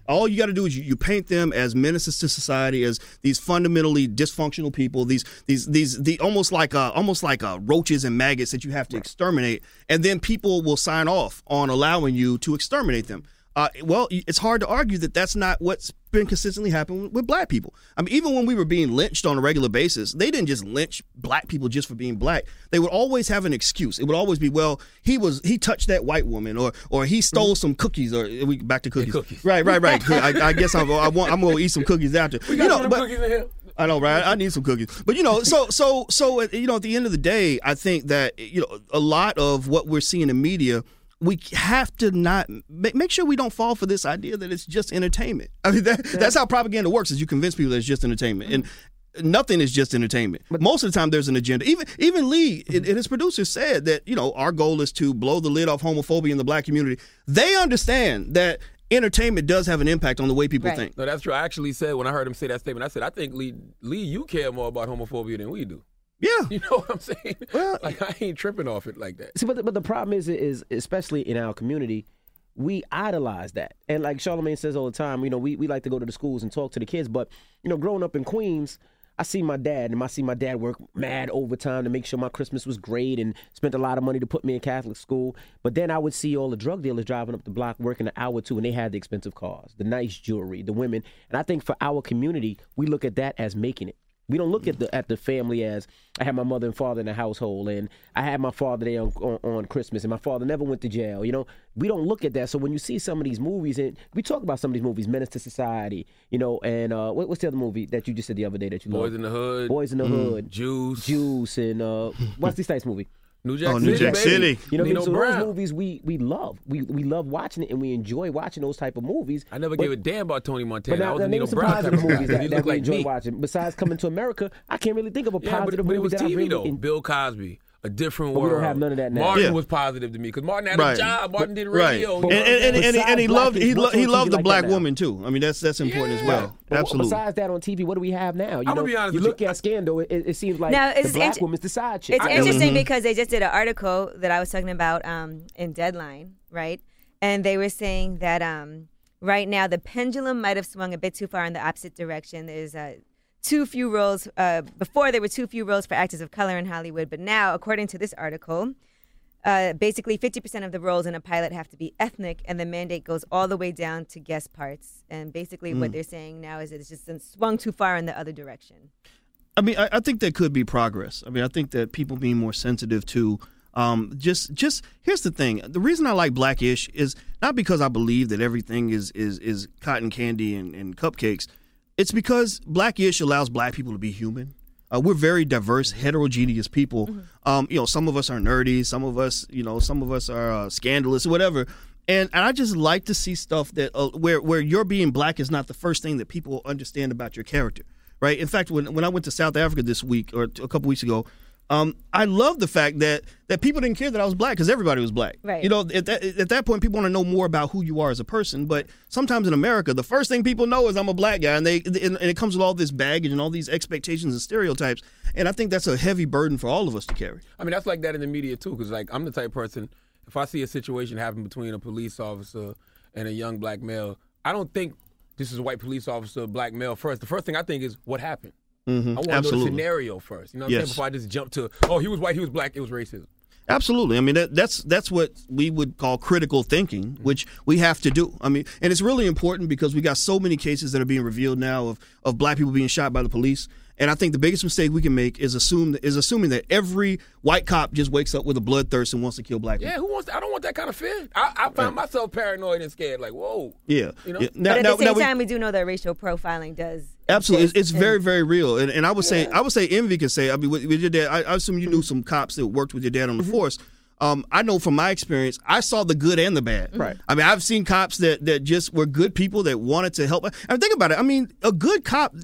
All you got to do is you, you paint them as menaces to society, as these fundamentally dysfunctional people, these these these the almost like uh, almost like uh, roaches and maggots that you have to exterminate, and then people will sign off on allowing you to exterminate them. Uh, well, it's hard to argue that that's not what's been consistently happening with black people. I mean, even when we were being lynched on a regular basis, they didn't just lynch black people just for being black. They would always have an excuse. It would always be, well, he was he touched that white woman, or or he stole mm-hmm. some cookies, or we back to cookies. cookies. Right, right, right. I, I guess I'm, I want, I'm going to eat some cookies after. We got you know, some but, cookies in here. I know, right? I need some cookies. But, you know, so, so, so, you know, at the end of the day, I think that, you know, a lot of what we're seeing in media, we have to not make sure we don't fall for this idea that it's just entertainment. I mean, that, yeah. that's how propaganda works, is you convince people that it's just entertainment. Mm-hmm. And nothing is just entertainment. But most of the time there's an agenda. Even even Lee mm-hmm. and his producers said that, you know, our goal is to blow the lid off homophobia in the black community. They understand that entertainment does have an impact on the way people right. think. No, that's true. I actually said, when I heard him say that statement, I said, I think, Lee, Lee, you care more about homophobia than we do. Yeah. You know what I'm saying? Well, like, I ain't tripping off it like that. See, but the, but the problem is, is especially in our community, we idolize that. And like Charlamagne says all the time, you know, we, we like to go to the schools and talk to the kids. But, you know, growing up in Queens, I see my dad, and I see my dad work mad overtime to make sure my Christmas was great and spent a lot of money to put me in Catholic school. But then I would see all the drug dealers driving up the block working an hour or two, and they had the expensive cars, the nice jewelry, the women. And I think for our community, we look at that as making it. We don't look at the at the family as, I had my mother and father in the household, and I had my father there on, on, on Christmas, and my father never went to jail. You know, we don't look at that. So when you see some of these movies, and we talk about some of these movies, Menace to Society, you know, and uh, what, what's the other movie that you just said the other day that you Boys love? in the Hood. Boys in the mm. Hood. Juice. Juice, and uh, what's this nice movie? New Jack oh, City. New Jack baby. City. You know, Nino so Brown. those movies we we love. We we love watching it, and we enjoy watching those type of movies. I never but, gave a damn about Tony Montana. But now, I was now a name Nino some Brown type positive of guy. movies He that, looked that we like enjoy me. watching. Besides Coming to America, I can't really think of a Yeah, positive but, but it movie was that T I V really though. en- Bill Cosby, A Different But we World. don't have none of that now. Martin Yeah. was positive to me because Martin had Right. a job. Martin did Right. radio. And, and, and, and, and he Besides loved black he, kids, lo- what's he on loved T V the like black that now? woman too. I mean, that's that's important as Yeah. well. But Absolutely. Besides that, on T V, what do we have now? You I'm know, gonna be honest you with look you. at Scandal, it, it seems like Now, the it's black int- woman's the side chick. It's I- interesting Mhm. because they just did an article that I was talking about um, in Deadline, right? And they were saying that um, right now the pendulum might have swung a bit too far in the opposite direction. There's uh, too few roles. Uh, before, there were too few roles for actors of color in Hollywood. But now, according to this article, uh, basically fifty percent of the roles in a pilot have to be ethnic, and the mandate goes all the way down to guest parts. And basically Mm. what they're saying now is that it's just swung too far in the other direction. I mean, I, I think there could be progress. I mean, I think that people being more sensitive to um, just just here's the thing. The reason I like Blackish is not because I believe that everything is is is cotton candy and, and cupcakes. It's because Blackish allows black people to be human. Uh, we're very diverse, heterogeneous people. Mm-hmm. Um, you know, some of us are nerdy, some of us, you know, some of us are uh, scandalous, whatever. And and I just like to see stuff that uh, where where your being black is not the first thing that people understand about your character, right? In fact, when when I went to South Africa this week or a couple weeks ago, um, I love the fact that that people didn't care that I was black because everybody was black. Right. You know, at that at that point, people want to know more about who you are as a person. But sometimes in America, the first thing people know is I'm a black guy, and they and, and it comes with all this baggage and all these expectations and stereotypes. And I think that's a heavy burden for all of us to carry. I mean, that's like that in the media too, because like I'm the type of person, if I see a situation happen between a police officer and a young black male, I don't think this is a white police officer, black male first. The first thing I think is what happened. Mm-hmm. I want to know the Absolutely. scenario first. You know what I'm Yes. saying? Before I just jump to, oh, he was white, he was black, it was racism. Absolutely. I mean, that, that's that's what we would call critical thinking, which we have to do. I mean, and it's really important because we got so many cases that are being revealed now of, of black people being shot by the police. And I think the biggest mistake we can make is assume is assuming that every white cop just wakes up with a bloodthirst and wants to kill black people. Yeah, who wants? I don't want that kind of fear. I, I found myself paranoid and scared. Like, whoa. Yeah. You know? Yeah. Now, but at now- the same now we- time, we do know that racial profiling does. Absolutely, it's, it's exist, very, and- very real, and, and I would say, I would say, Envy can say. I mean, with, with your dad, I, I assume you knew some cops that worked with your dad on the force. Um, I know from my experience, I saw the good and the bad. Right. I mean, I've seen cops that that just were good people that wanted to help. I mean, think about it. I mean, a good cop.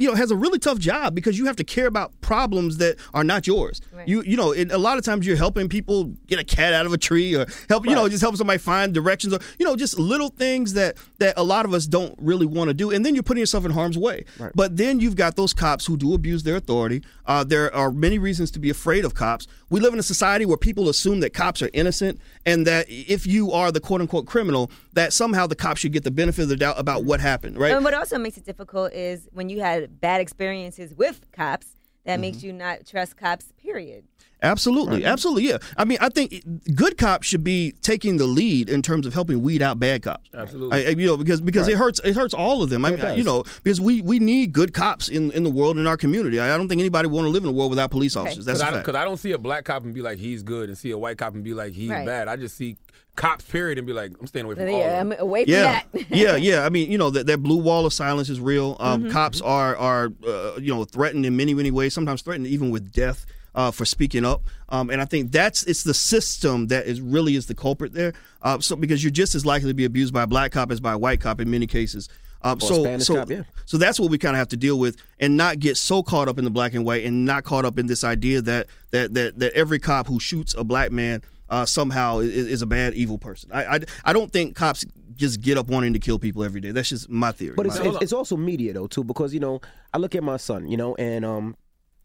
you know, has a really tough job because you have to care about problems that are not yours. Right. You you know, it, a lot of times you're helping people get a cat out of a tree or help, you know, just help somebody find directions or, you know, just little things that, that a lot of us don't really want to do. And then you're putting yourself in harm's way. Right. But then you've got those cops who do abuse their authority. Uh, there are many reasons to be afraid of cops. We live in a society where people assume that cops are innocent and that if you are the quote-unquote criminal, that somehow the cops should get the benefit of the doubt about what happened, right? And what also makes it difficult is when you had bad experiences with cops, that Mm-hmm. makes you not trust cops, period. Absolutely, absolutely, yeah. I mean, I think good cops should be taking the lead in terms of helping weed out bad cops. Absolutely. I, I- you know, because because it hurts it hurts all of them. I It mean, does. you know, because we, we need good cops in, in the world in our community. I, I don't think anybody want to live in a world without police officers. That's Because a I, fact. 'cause I don't see a black cop and be like, he's good, and see a white cop and be like, he's Right. bad. I just see cops, period, and be like, I'm staying away from all Yeah, of them. I'm away from Yeah, that. yeah, yeah. I mean, you know, that, that blue wall of silence is real. Um, Mm-hmm. Cops are are uh, you know threatened in many many ways. Sometimes threatened even with death uh, for speaking up. Um, and I think that's it's the system that is really is the culprit there. Uh, so because you're just as likely to be abused by a black cop as by a white cop in many cases. Um, Or a so Spanish so cop, yeah. so that's what we kind of have to deal with, and not get so caught up in the black and white, and not caught up in this idea that that that, that every cop who shoots a black man uh, somehow is, is a bad, evil person. I, I I don't think cops just get up wanting to kill people every day. That's just my theory. But it's, My- it's it's also media though too, because you know I look at my son, you know, and um,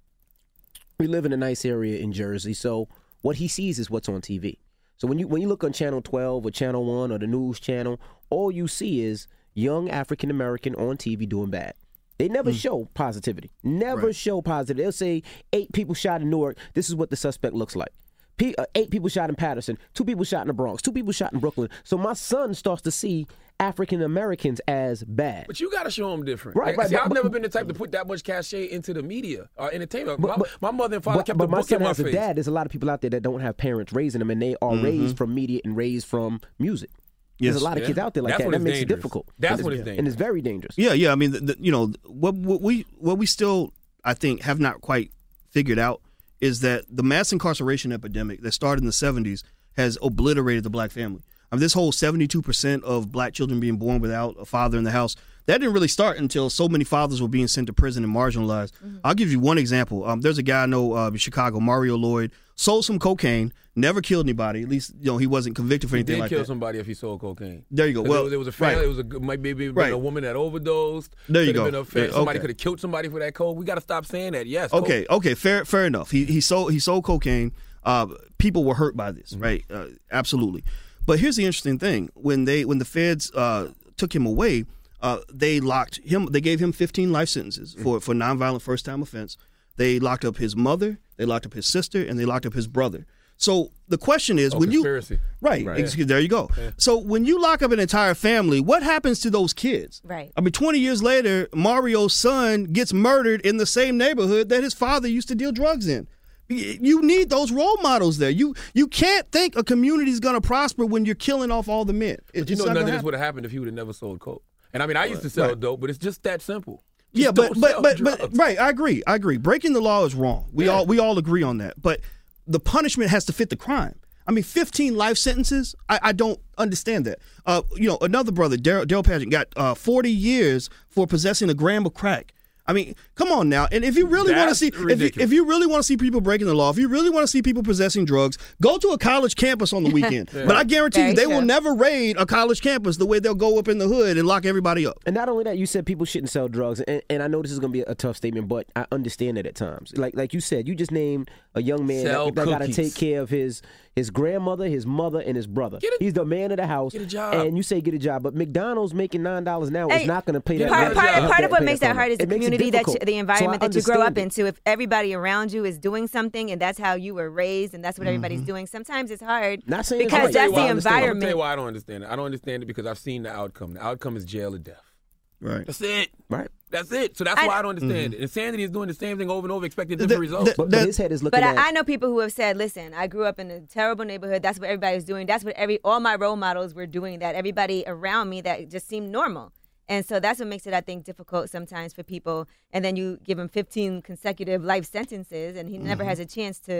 we live in a nice area in Jersey, so what he sees is what's on T V. So when you when you look on Channel twelve or Channel One or the news channel, all you see is young African American on T V doing bad. They never show positivity. Never Right. show positivity. They'll say eight people shot in Newark. This is what the suspect looks like. P- uh, eight people shot in Patterson. Two people shot in the Bronx. Two people shot in Brooklyn. So my son starts to see African Americans as bad. But you got to show them different. Right, Like, right, see, but- I've but- never been the type to put that much cachet into the media or entertainment. But- my, but- my mother and father But, kept but the my book in son my has a face. dad. There's a lot of people out there that don't have parents raising them, and they are raised from media and raised from music. Yes. There's a lot of Yeah. kids out there like That's that. when That it's makes it dangerous. difficult. That's And when it's- it's and it's very dangerous. Yeah, yeah. I mean, the, the, you know, what, what we what we still I think have not quite figured out is that the mass incarceration epidemic that started in the seventies has obliterated the black family. I mean, this whole seventy-two percent of black children being born without a father in the house, that didn't really start until so many fathers were being sent to prison and marginalized. Mm-hmm. I'll give you one example. Um, there's a guy I know uh, in Chicago, Mario Lloyd, sold some cocaine, never killed anybody. At least, you know, he wasn't convicted for He anything did like kill that. somebody if he sold cocaine. There you go. 'Cause Well, there was, there was a family. right. It was a good- maybe maybe Right. a woman that overdosed. There you Could have go. Been a fa- Yeah, somebody okay. could have killed somebody for that coke. We got to stop saying that. Yes. Okay, coke. okay, fair, fair enough. He he sold he sold cocaine. Uh, people were hurt by this, right? Uh, absolutely. But here's the interesting thing: when they when the feds uh, took him away, uh, they locked him. They gave him fifteen life sentences for for nonviolent first time offense. They locked up his mother, they locked up his sister, and they locked up his brother. So the question is, Oh, when conspiracy. you right, Right. excuse, there you go. So when you lock up an entire family, what happens to those kids? Right. I mean, twenty years later, Mario's son gets murdered in the same neighborhood that his father used to deal drugs in. You need those role models there. You you can't think a community is going to prosper when you're killing off all the men. But It's you know, not none of gonna this happen. would have happened if he would have never sold coke. And I mean, I used to sell Right. dope, but it's just that simple. Just Yeah, but don't but sell but, but drugs. right, I agree. I agree. Breaking the law is wrong. We Yeah. all we all agree on that. But the punishment has to fit the crime. I mean, fifteen life sentences. I, I don't understand that. Uh, you know, another brother, Daryl Daryl Pageant, got uh, forty years for possessing a gram of crack. I mean, come on now. And if you really want to That's see, if you, ridiculous. if you really want to see people breaking the law, if you really want to see people possessing drugs, go to a college campus on the weekend. But I guarantee Very you, they will true. never raid a college campus the way they'll go up in the hood and lock everybody up. And not only that, you said people shouldn't sell drugs, and, and I know this is going to be a tough statement, but I understand it at times. Like like you said, you just named a young man Sell that, that got to cookies. take care of his his grandmother, his mother, and his brother. Get a- He's the man of the house. Get a job. And you say get a job, but McDonald's making nine dollars an hour Hey, is not going to pay that. part- rent part- and help part of what pay makes that farmer. hard is the It makes it community that you, difficult. the So I environment that you grow up understand it. into. If everybody around you is doing something and that's how you were raised and that's what everybody's doing, sometimes it's hard Not saying it's because hard. I'll tell you that's why I the understand it. I'll tell environment. you why I don't understand it. I don't understand it because I've seen the outcome. The outcome is jail or death. Right. That's it. Right. That's it. So that's I- why I don't understand it. Insanity is doing the same thing over and over, expecting That- different results. that- But, that- but his head is looking But at. I, I know people who have said, "Listen, I grew up in a terrible neighborhood. That's what everybody was doing. That's what every all my role models were doing. That everybody around me that just seemed normal." And so that's what makes it, I think, difficult sometimes for people. And then you give him fifteen consecutive life sentences, and he never has a chance to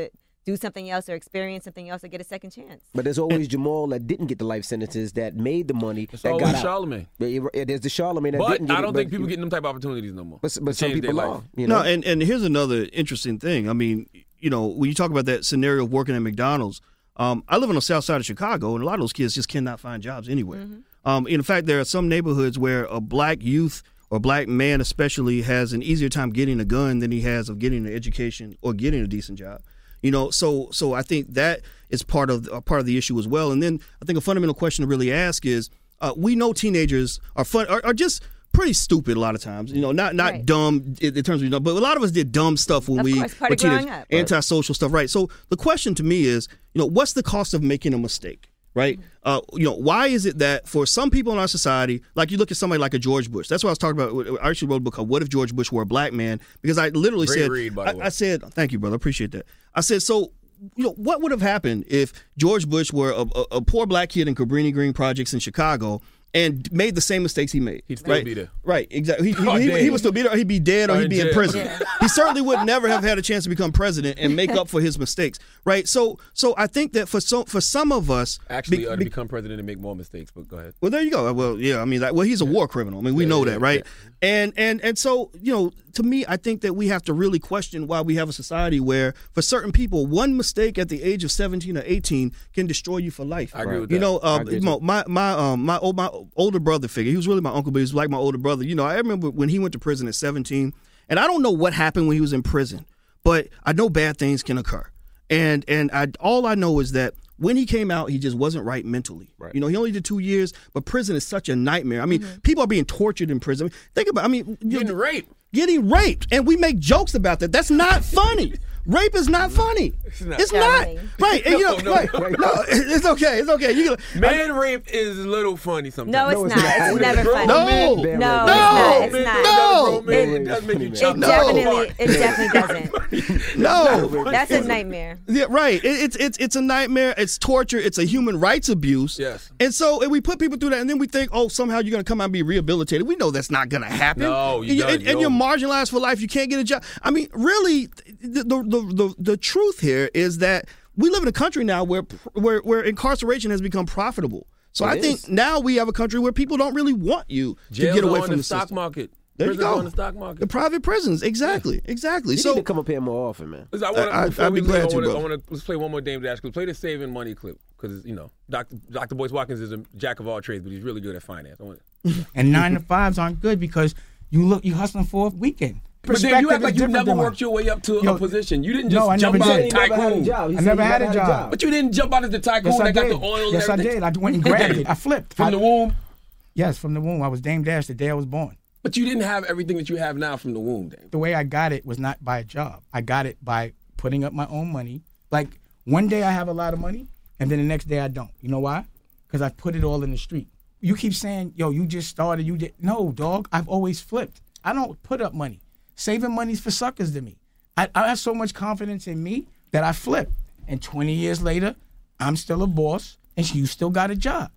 do something else or experience something else or get a second chance. But there's always Jamal that didn't get the life sentences that made the money It's that always got out. Charlemagne. Yeah, There's the Charlemagne that But didn't get I don't it, think but, people getting them type of opportunities no more. But, but To some change their people life. are. You know? No, and, and here's another interesting thing. I mean, you know, when you talk about that scenario of working at McDonald's, um, I live on the south side of Chicago, and a lot of those kids just cannot find jobs anywhere. Mm-hmm. Um, in fact, there are some neighborhoods where a black youth or black man especially has an easier time getting a gun than he has of getting an education or getting a decent job. You know, so so I think that is part of uh, part of the issue as well. And then I think a fundamental question to really ask is, uh, we know teenagers are fun are, are just pretty stupid a lot of times. You know, not not Right. dumb in, in terms of, but a lot of us did dumb stuff when Of we course, part were of growing teenagers, up. antisocial stuff, right? So the question to me is, you know, what's the cost of making a mistake? Right? Uh, you know, why is it that for some people in our society, like you look at somebody like a George Bush, that's what I was talking about. I actually wrote a book called What If George Bush Were a Black Man? Because I literally Great said, read, by the I, way. I said, thank you, brother. I appreciate that. I said, so, you know, what would have happened if George Bush were a, a, a poor black kid in Cabrini Green projects in Chicago and made the same mistakes he made? He'd still right? be there. Right, exactly. He, he, Oh, he, damn. he would still be there, or he'd be dead, or Or he'd in be in jail. prison. Yeah. He certainly would never have had a chance to become president and make up for his mistakes, right? So, so I think that for so for some of us, Actually, be- uh, to be- become president and make more mistakes, but go ahead. well, there you go. Well, yeah, I mean, like, well, he's a war criminal. I mean, we Yeah, know yeah, that, right? yeah. And and and so, you know, to me, I think that we have to really question why we have a society where, for certain people, one mistake at the age of seventeen or eighteen can destroy you for life. I agree with You that. know, I uh, agree my my my, um, my old my older brother figure. He was really my uncle, but he was like my older brother. You know, I remember when he went to prison at seventeen, and I don't know what happened when he was in prison, but I know bad things can occur. And and I all I know is that when he came out, he just wasn't right mentally. Right. You know, he only did two years, but prison is such a nightmare. I mean, people are being tortured in prison. Think about, I mean, you Getting know, raped. getting raped, and we make jokes about that. That's not funny. Rape is not funny. It's not. not. Charlie. Right. And, you know, No, no, right. no. No, it's okay. It's okay. You can, Man rape is a little funny sometimes. No, it's No, it's not. not. It's never Grown funny. No. men- No, No. it's not. It's Man, not. No. grown men, It- it does make you It chop It them definitely, apart. it definitely doesn't. no. That's a nightmare. Yeah, right. It, it's it's it's a nightmare. It's torture. It's a human rights abuse. Yes. And so, and we put people through that, and then we think, oh, somehow you're going to come out and be rehabilitated. We know that's not going to happen. No, you and, done, and, and yo. you're marginalized for life. You can't get a job. I mean, really, the the the, the, the truth here is that we live in a country now where where where incarceration has become profitable. So It I think is. now we have a country where people don't really want you Jails to get away are on from the, the stock system. market. There you Prisons go. are on the stock market. The private prisons, exactly, exactly. You so need to come up here more often, man. Listen, I wanna, I- before I'd be we glad leave, to, I wanna, brother. I wanna let's play one more Dame Dash clip. Play the Saving Money clip because you know Doctor Doctor Boyce Watkins is a jack of all trades, but he's really good at finance. I want And nine to fives aren't good because you look you hustling for a weekend. But then you Perspective act like is you different never than mine. worked your way up to Yo, a position. You didn't no, just I jump never out did. as He a never had a tycoon. job. He I said never he had a never job. But you didn't jump out as the tycoon Yes, I that got did. the oil and Yes, I everything. did. I went and grabbed it. I flipped. From I- the womb. Yes, from the womb. I was Dame Dash the day I was born. But you didn't have everything that you have now from the womb, Dame. The way I got it was not by a job. I got it by putting up my own money. Like one day I have a lot of money, and then the next day I don't. You know why? Because I put it all in the street. You keep saying, yo, you just started, you did. No, dog, I've always flipped. I don't put up money. Saving money's for suckers to me. I, I have so much confidence in me that I flip. And twenty years later, I'm still a boss, and you still got a job.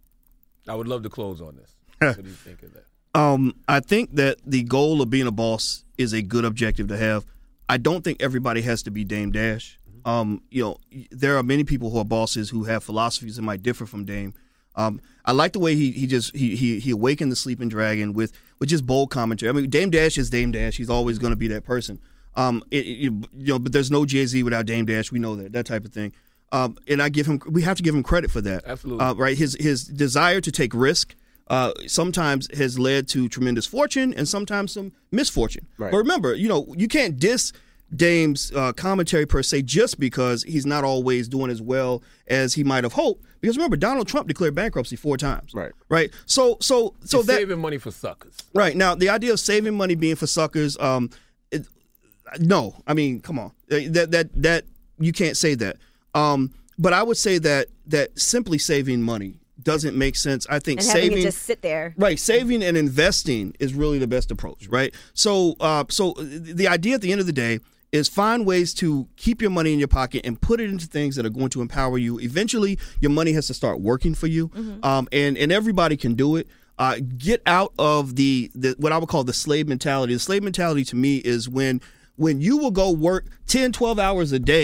I would love to close on this. What do you think of that? Um, I think that the goal of being a boss is a good objective to have. I don't think everybody has to be Dame Dash. Um, you know, there are many people who are bosses who have philosophies that might differ from Dame. Um, I like the way he he just he he he awakened the sleeping dragon with with just bold commentary. I mean, Dame Dash is Dame Dash. He's always going to be that person. Um, it, it, you know, but there's no Jay-Z without Dame Dash. We know that that type of thing. Um, and I give him we have to give him credit for that. Absolutely. Uh, right. His his desire to take risk. Uh, sometimes has led to tremendous fortune and sometimes some misfortune. Right. But remember, you know, you can't diss Dame's uh, commentary per se just because he's not always doing as well as he might have hoped. Because remember, Donald Trump declared bankruptcy four times. Right. Right. So so so It's that saving money for suckers. right now the idea of saving money being for suckers. Um, it, no, I mean, come on, that that that you can't say that. Um, but I would say that that simply saving money doesn't make sense. I think And having saving it just sit there. Right, saving and investing is really the best approach, right? So, uh, so the idea at the end of the day is find ways to keep your money in your pocket and put it into things that are going to empower you. Eventually, your money has to start working for you, Mm-hmm. um, and and everybody can do it. Uh, get out of the, the what I would call the slave mentality. The slave mentality to me is when when you will go work ten, twelve hours a day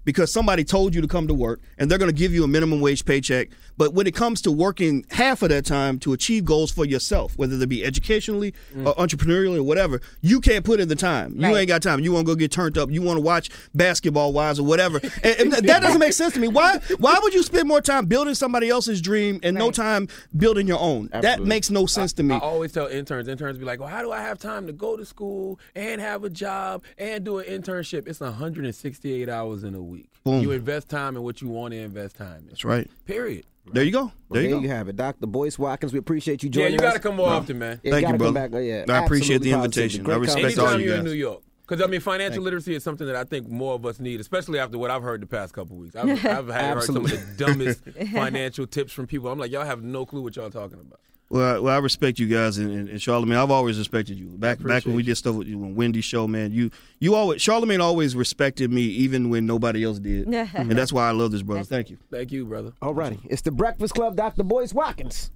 because somebody told you to come to work, and they're going to give you a minimum wage paycheck. But when it comes to working half of that time to achieve goals for yourself, whether they be educationally mm. or entrepreneurially or whatever, you can't put in the time. You Right. ain't got time. You want to go get turned up. You want to watch Basketball Wives or whatever. and, and that doesn't make sense to me. Why Why would you spend more time building somebody else's dream and no Right. time building your own? Absolutely. That makes no sense to me. I always tell interns, interns be like, well, how do I have time to go to school and have a job and do an internship? It's one hundred sixty-eight hours in a week. Boom. You invest time in what you want to invest time in. That's right. Period. There you go. Well, There you there go. you have it, Doctor Boyce Watkins. We appreciate you Yeah, joining you us. got to come more often, man. Yeah, Thank gotta you, come brother. back. Yeah, I appreciate the absolutely invitation. positive. I Great respect all Anytime you you're in guys. New York. Because, I mean, financial literacy is something that I think more of us need, especially after what I've heard the past couple weeks. I've, I've had heard some of the dumbest financial tips from people. I'm like, y'all have no clue what y'all talking about. Well, I, well, I respect you guys, and, and, and Charlamagne, I've always respected you. Back back when we did stuff with you on Wendy's show, man, you you always Charlamagne always respected me, even when nobody else did, and that's why I love this brother. Thank you. Thank you, brother. All righty. It's the Breakfast Club, Doctor Boyce Watkins.